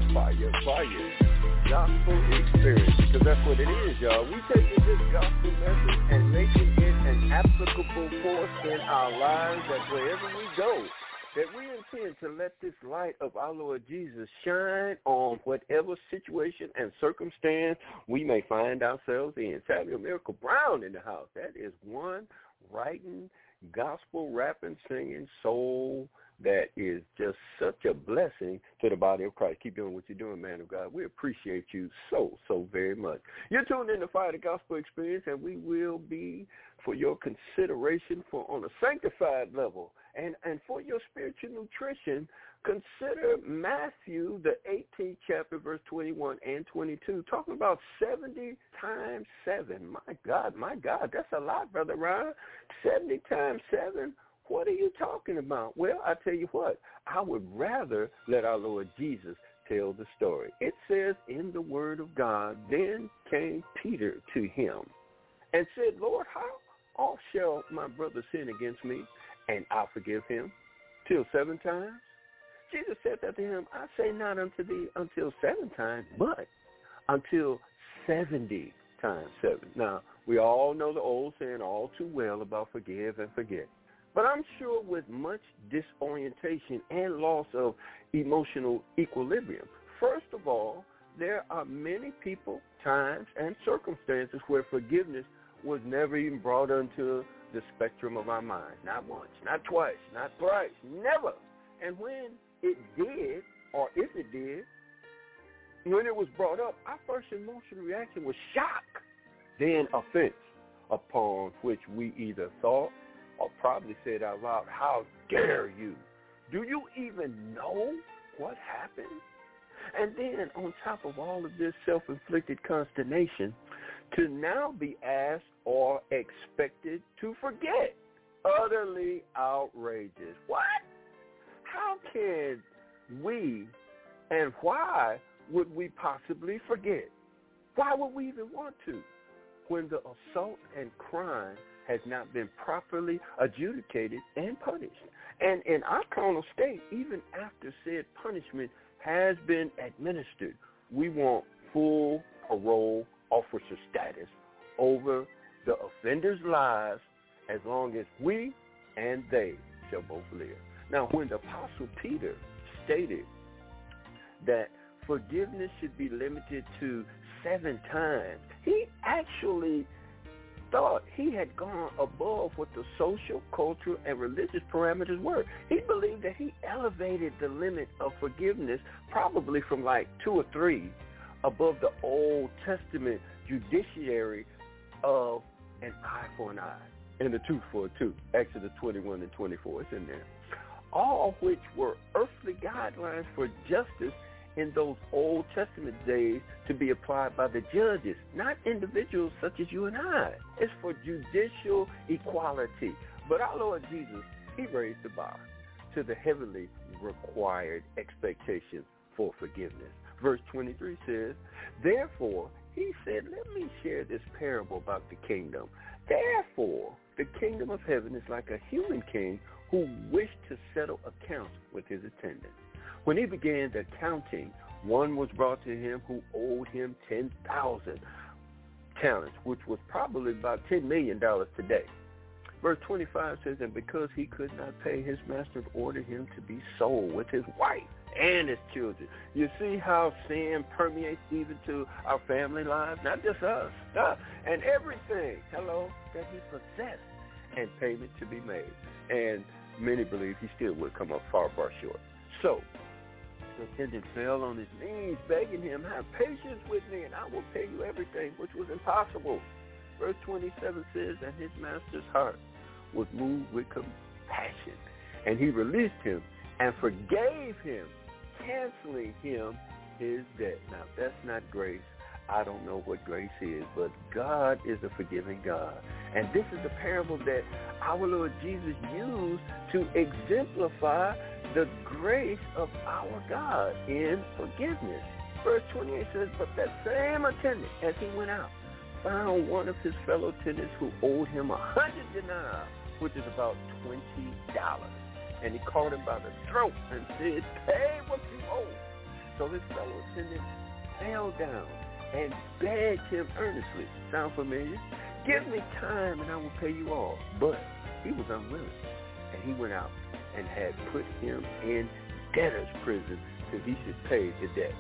gospel experience, because that's what it is, y'all. We taking this gospel message and making it an applicable force in our lives, that wherever we go, that we intend to let this light of our Lord Jesus shine on whatever situation and circumstance we may find ourselves in. Samuel Miracle Brown in the house. That is one writing, gospel, rapping, singing soul that is just such a blessing to the body of Christ. Keep doing what you're doing, man of God. We appreciate you so very much. You're tuned in to Fire the Gospel Experience, and we will be for your consideration for on a sanctified level and for your spiritual nutrition. Consider Matthew, the 18th chapter, verse 21 and 22, talking about 70 times 7. My God, that's a lot, Brother Ryan. 70 times 7. What are you talking about? Well, I tell you what, I would rather let our Lord Jesus tell the story. It says in the Word of God, then came Peter to him and said, Lord, how oft shall my brother sin against me, and I forgive him? Till 7 times? Jesus said that to him, I say not unto thee until 7 times, but until 70 times 7. Now, we all know the old saying all too well about forgive and forget. But I'm sure with much disorientation and loss of emotional equilibrium. First of all, there are many people, times, and circumstances where forgiveness was never even brought into the spectrum of our mind. Not once, not twice, not thrice, never. And when it did, or if it did, when it was brought up, our first emotional reaction was shock, then offense, upon which we either thought or probably said out loud, how dare you? Do you even know what happened? And then on top of all of this self-inflicted consternation, to now be asked or expected to forget. Utterly outrageous. What? How can we, and why would we possibly forget? Why would we even want to? When the assault and crime has not been properly adjudicated and punished. And in our carnal state, even after said punishment has been administered, we want full parole officer status over the offenders' lives as long as we and they shall both live. Now, when the Apostle Peter stated that forgiveness should be limited to 7 times, he actually thought he had gone above what the social, cultural, and religious parameters were. He believed that he elevated the limit of forgiveness probably from like 2 or 3 above the Old Testament judiciary of an eye for an eye and a tooth for a tooth. Exodus 21 and 24, it's in there. All which were earthly guidelines for justice in those Old Testament days to be applied by the judges, not individuals such as you and I. It's for judicial equality. But our Lord Jesus, he raised the bar to the heavenly required expectations for forgiveness. Verse 23 says, therefore, he said, let me share this parable about the kingdom. Therefore, the kingdom of heaven is like a human king who wished to settle accounts with his attendants. When he began the accounting, one was brought to him who owed him 10,000 talents, which was probably about $10 million today. Verse 25 says, and because he could not pay, his master ordered him to be sold with his wife and his children. You see how sin permeates even to our family lives, not just us, and everything, that he possessed, and payment to be made. And many believe he still would come up far short. So, the attendant fell on his knees, begging him, have patience with me, and I will pay you everything, which was impossible. Verse 27 says, and his master's heart was moved with compassion, and he released him and forgave him, canceling him his debt. Now, that's not grace. I don't know what grace is, but God is a forgiving God. And this is the parable that our Lord Jesus used to exemplify the grace of our God in forgiveness. Verse 28 says, but that same attendant, as he went out, found one of his fellow attendants who owed him 100 denarii, which is about $20. And he caught him by the throat and said, pay what you owe. So his fellow attendant fell down and begged him earnestly. Sound familiar? Give me time and I will pay you all. But he was unwilling. And he went out and had put him in debtor's prison till he should pay the debt.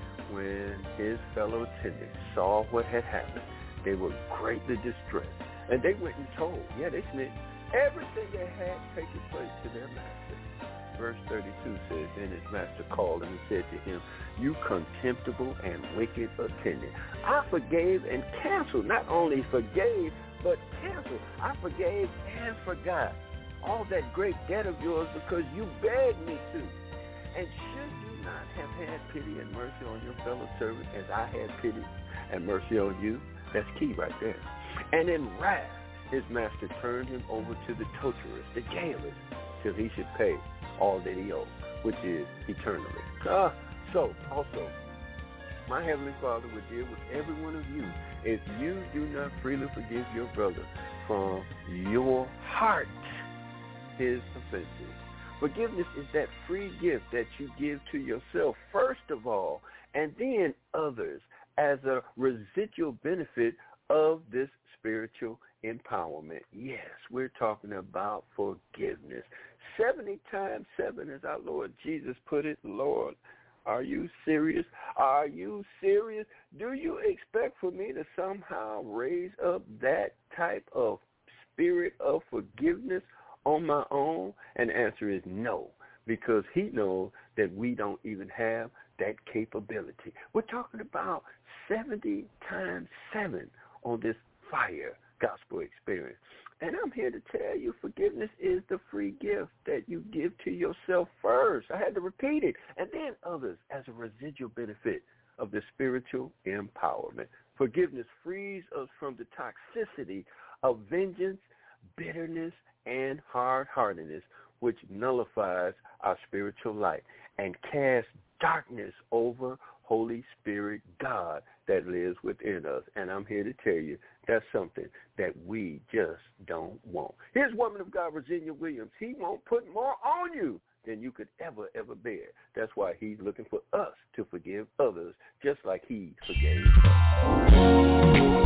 When his fellow attendants saw what had happened, they were greatly distressed. And they went and told, they snitched, everything that had taken place to their master. Verse 32 says, then his master called and he said to him, you contemptible and wicked attendant, I forgave and canceled, not only forgave, but canceled. I forgave and forgot all that great debt of yours because you begged me to. And should you not have had pity and mercy on your fellow servant as I had pity and mercy on you? That's key right there. And in wrath, his master turned him over to the torturers, the jailers, till he should pay all that he owed, which is eternally. So, also, my Heavenly Father would deal with every one of you if you do not freely forgive your brother from your heart his offenses. Forgiveness is that free gift that you give to yourself first of all, and then others as a residual benefit of this spiritual empowerment. Yes, we're talking about forgiveness. 70 times 7, as our Lord Jesus put it. Lord, are you serious? Are you serious? Do you expect for me to somehow raise up that type of spirit of forgiveness on my own? And the answer is no, because he knows that we don't even have that capability. We're talking about 70 times 7 on this fire gospel experience. And I'm here to tell you, forgiveness is the free gift that you give to yourself first. I had to repeat it. And then others as a residual benefit of the spiritual empowerment. Forgiveness frees us from the toxicity of vengeance, bitterness, and hard-heartedness, which nullifies our spiritual light and casts darkness over Holy Spirit God that lives within us. And I'm here to tell you that's something that we just don't want. Here's woman of God, Virginia Williams. He won't put more on you than you could ever bear. That's why he's looking for us to forgive others just like he forgave us.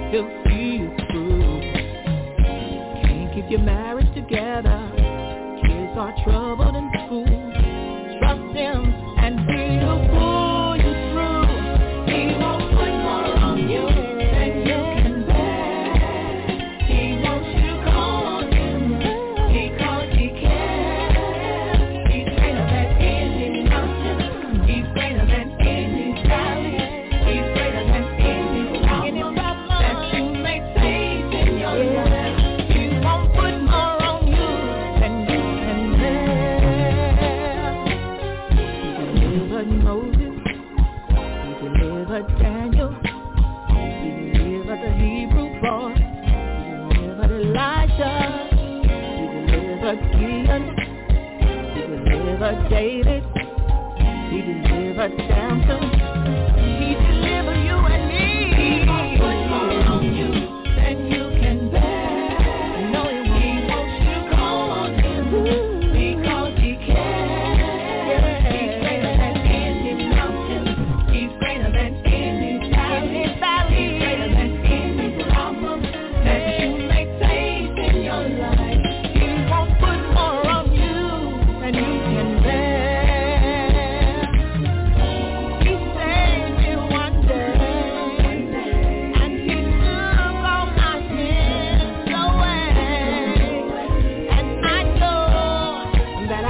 He'll see you through. Can't keep your marriage together. Kids are troubled in school. Trust him and he'll pull you through. He won't put more on you than you can bear. He wants you to call on him because he cares. He's greater than any mountain. He's greater than any valley. He's greater than any problem that you may face in your life. He won't put more on you than you can bear. He delivered Moses. He delivered Daniel. He delivered the Hebrew boy. He delivered Elijah. He delivered Gideon. He delivered David. He delivered Samson. He delivered you and me. He won't put more on you than you can bear. No, he wants you to call on him because he cares. He's greater than any mountain. He's greater than any valley. He's greater than any problem that you may face in your life. He won't put more on you than you can bear. He saved me one day, and he took all my sins away. And I know that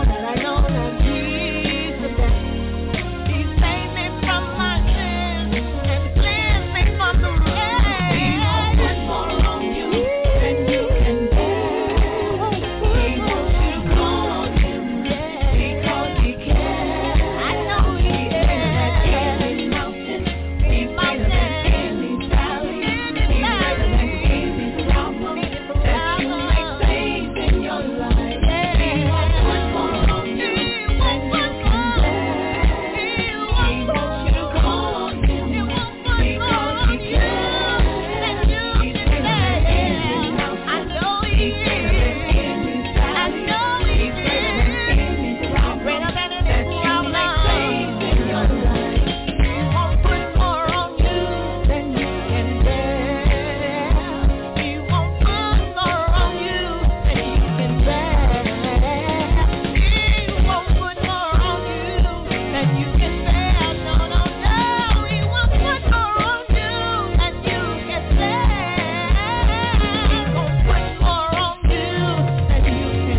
he's the best. He saved me from my sins and cleansed me from the rain. He won't put more on you than you can bear. He wants you to call on him because he cares. I know he cares. Any mountain, he's greater than any valley. He's greater than any problem that you may face in your life. He won't put more on you than you can bear. He wants you to call on him because he cares. He's greater than any mountain. I know he is. I know he is. He's greater than any problem that you may face in your life. He won't put more on you than you can bear. He won't put more on you than you can bear. He won't put more on you than you can bear. No, no, no. He won't put more on you than you can bear. He won't put more on you than you can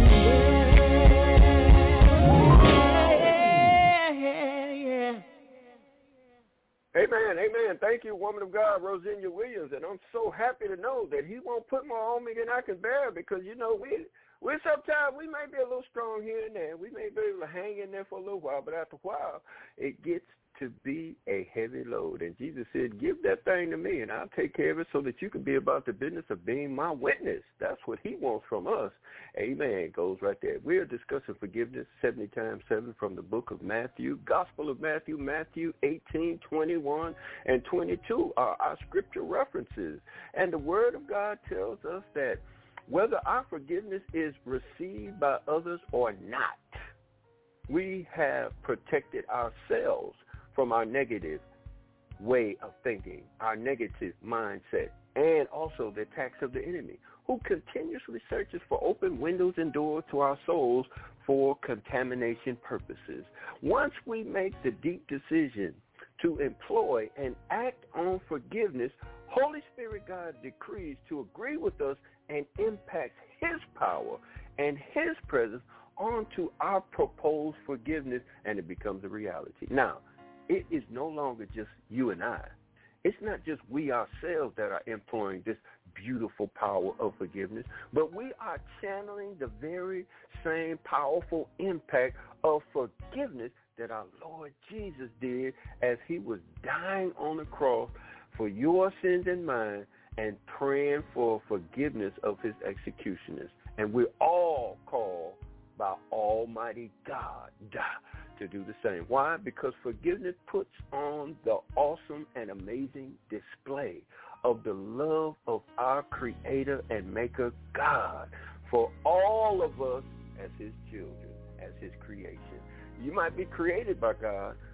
bear.
Amen, amen. Thank you, woman of God, Rosinia Williams. And I'm so happy to know that he won't put more on me than I can bear because, you know, we sometimes we may be a little strong here and there. We may be able to hang in there for a little while, but after a while, it gets to be a heavy load. And Jesus said, give that thing to me, and I'll take care of it so that you can be about the business of being my witness. That's what he wants from us. Amen. It goes right there. We are discussing forgiveness 70 times 7 from the book of Matthew, Gospel of Matthew, Matthew 18, 21, and 22 are our scripture references. And the Word of God tells us that whether our forgiveness is received by others or not, we have protected ourselves from our negative way of thinking, our negative mindset, and also the attacks of the enemy, who continuously searches for open windows and doors to our souls for contamination purposes. Once we make the deep decision to employ and act on forgiveness, Holy Spirit God decrees to agree with us and impacts his power and his presence onto our proposed forgiveness, and it becomes a reality. Now, it is no longer just you and I. It's not just we ourselves that are employing this beautiful power of forgiveness, but we are channeling the very same powerful impact of forgiveness that our Lord Jesus did as he was dying on the cross for your sins and mine and praying for forgiveness of his executioners. And we're all called by Almighty God to do the same. Why? Because forgiveness puts on the awesome and amazing display of the love of our Creator and Maker God for all of us as his children, as his creation. You might be created by God,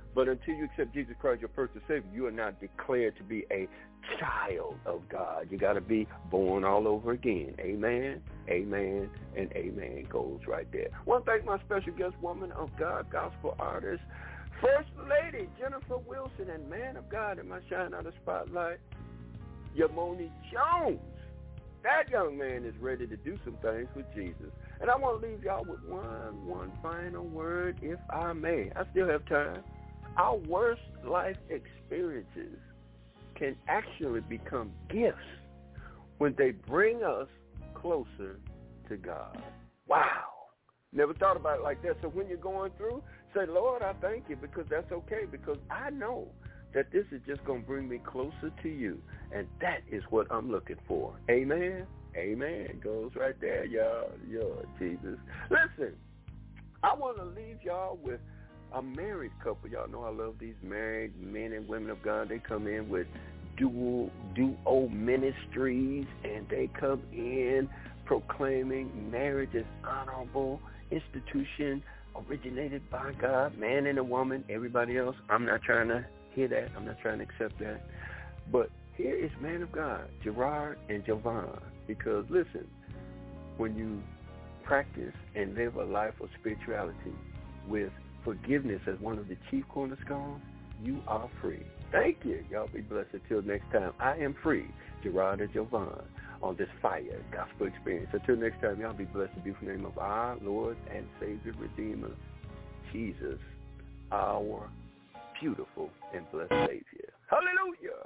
But until you accept Jesus Christ, your personal Savior, you are not declared to be a child of God. You got to be born all over again. Amen, amen, and amen goes right there. I want to thank my special guest, woman of God, gospel artist, First Lady Jennifer Wilson, and man of God in my Shine Out of Spotlight, Yamoni Jones. That young man is ready to do some things with Jesus. And I want to leave y'all with one final word, if I may. I still have time. Our worst life experiences can actually become gifts when they bring us closer to God. Wow. Never thought about it like that. So when you're going through, say, Lord, I thank you, because that's okay, because I know that this is just going to bring me closer to you. And that is what I'm looking for. Amen. Amen. Goes right there, y'all. Yo, Jesus. Listen, I want to leave y'all with a married couple. Y'all know I love these married men and women of God. They come in with duo ministries, and they come in proclaiming marriage is honorable institution originated by God, man and a woman. Everybody else, I'm not trying to hear that. I'm not trying to accept that. But here is man of God, Gerard and Jovan. Because listen, when you practice and live a life of spirituality with forgiveness as one of the chief cornerstones, you are free. Thank you. Y'all be blessed until next time. I am free, Gerard and Jovan, on this fire gospel experience. Until next time, y'all be blessed to be from the name of our Lord and Savior, Redeemer, Jesus, our beautiful and blessed Savior. Hallelujah.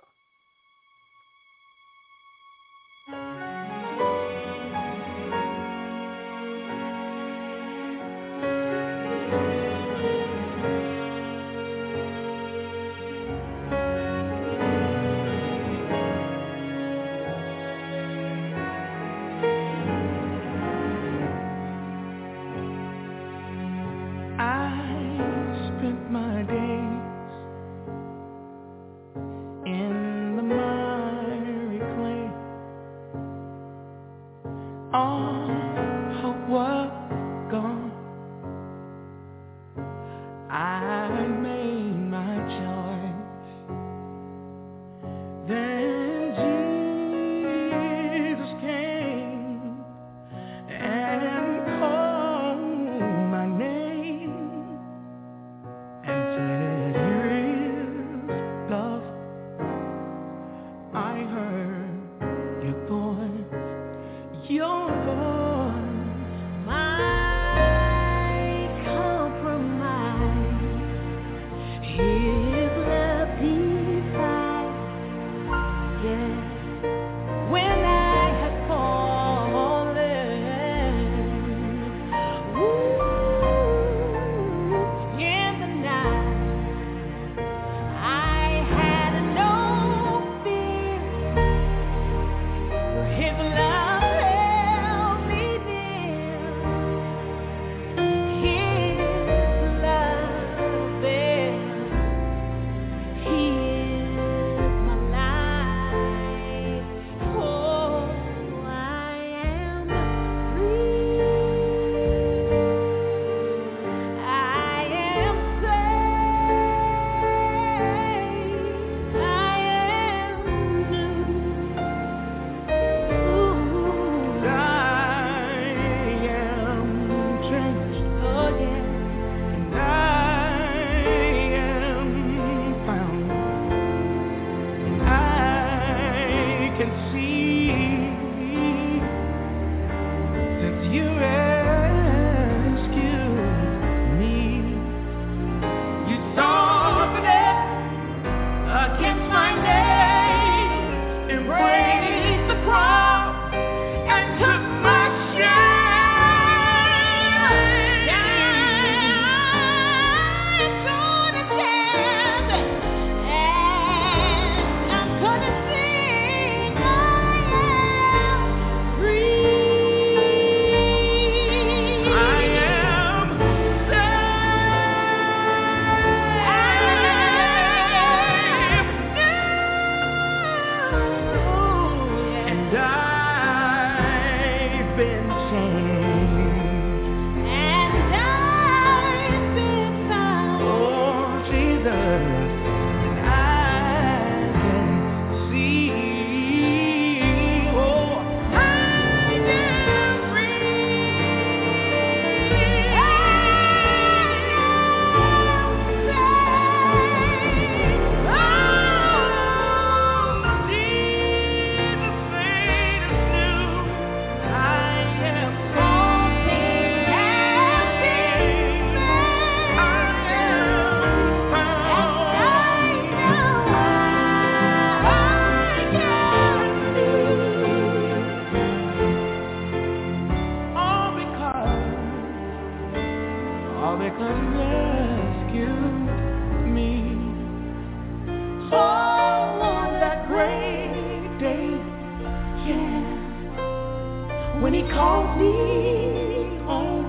when he calls me home.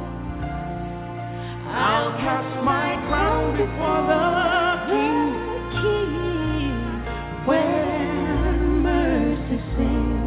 I'll cast my crown before the King, where mercy sings.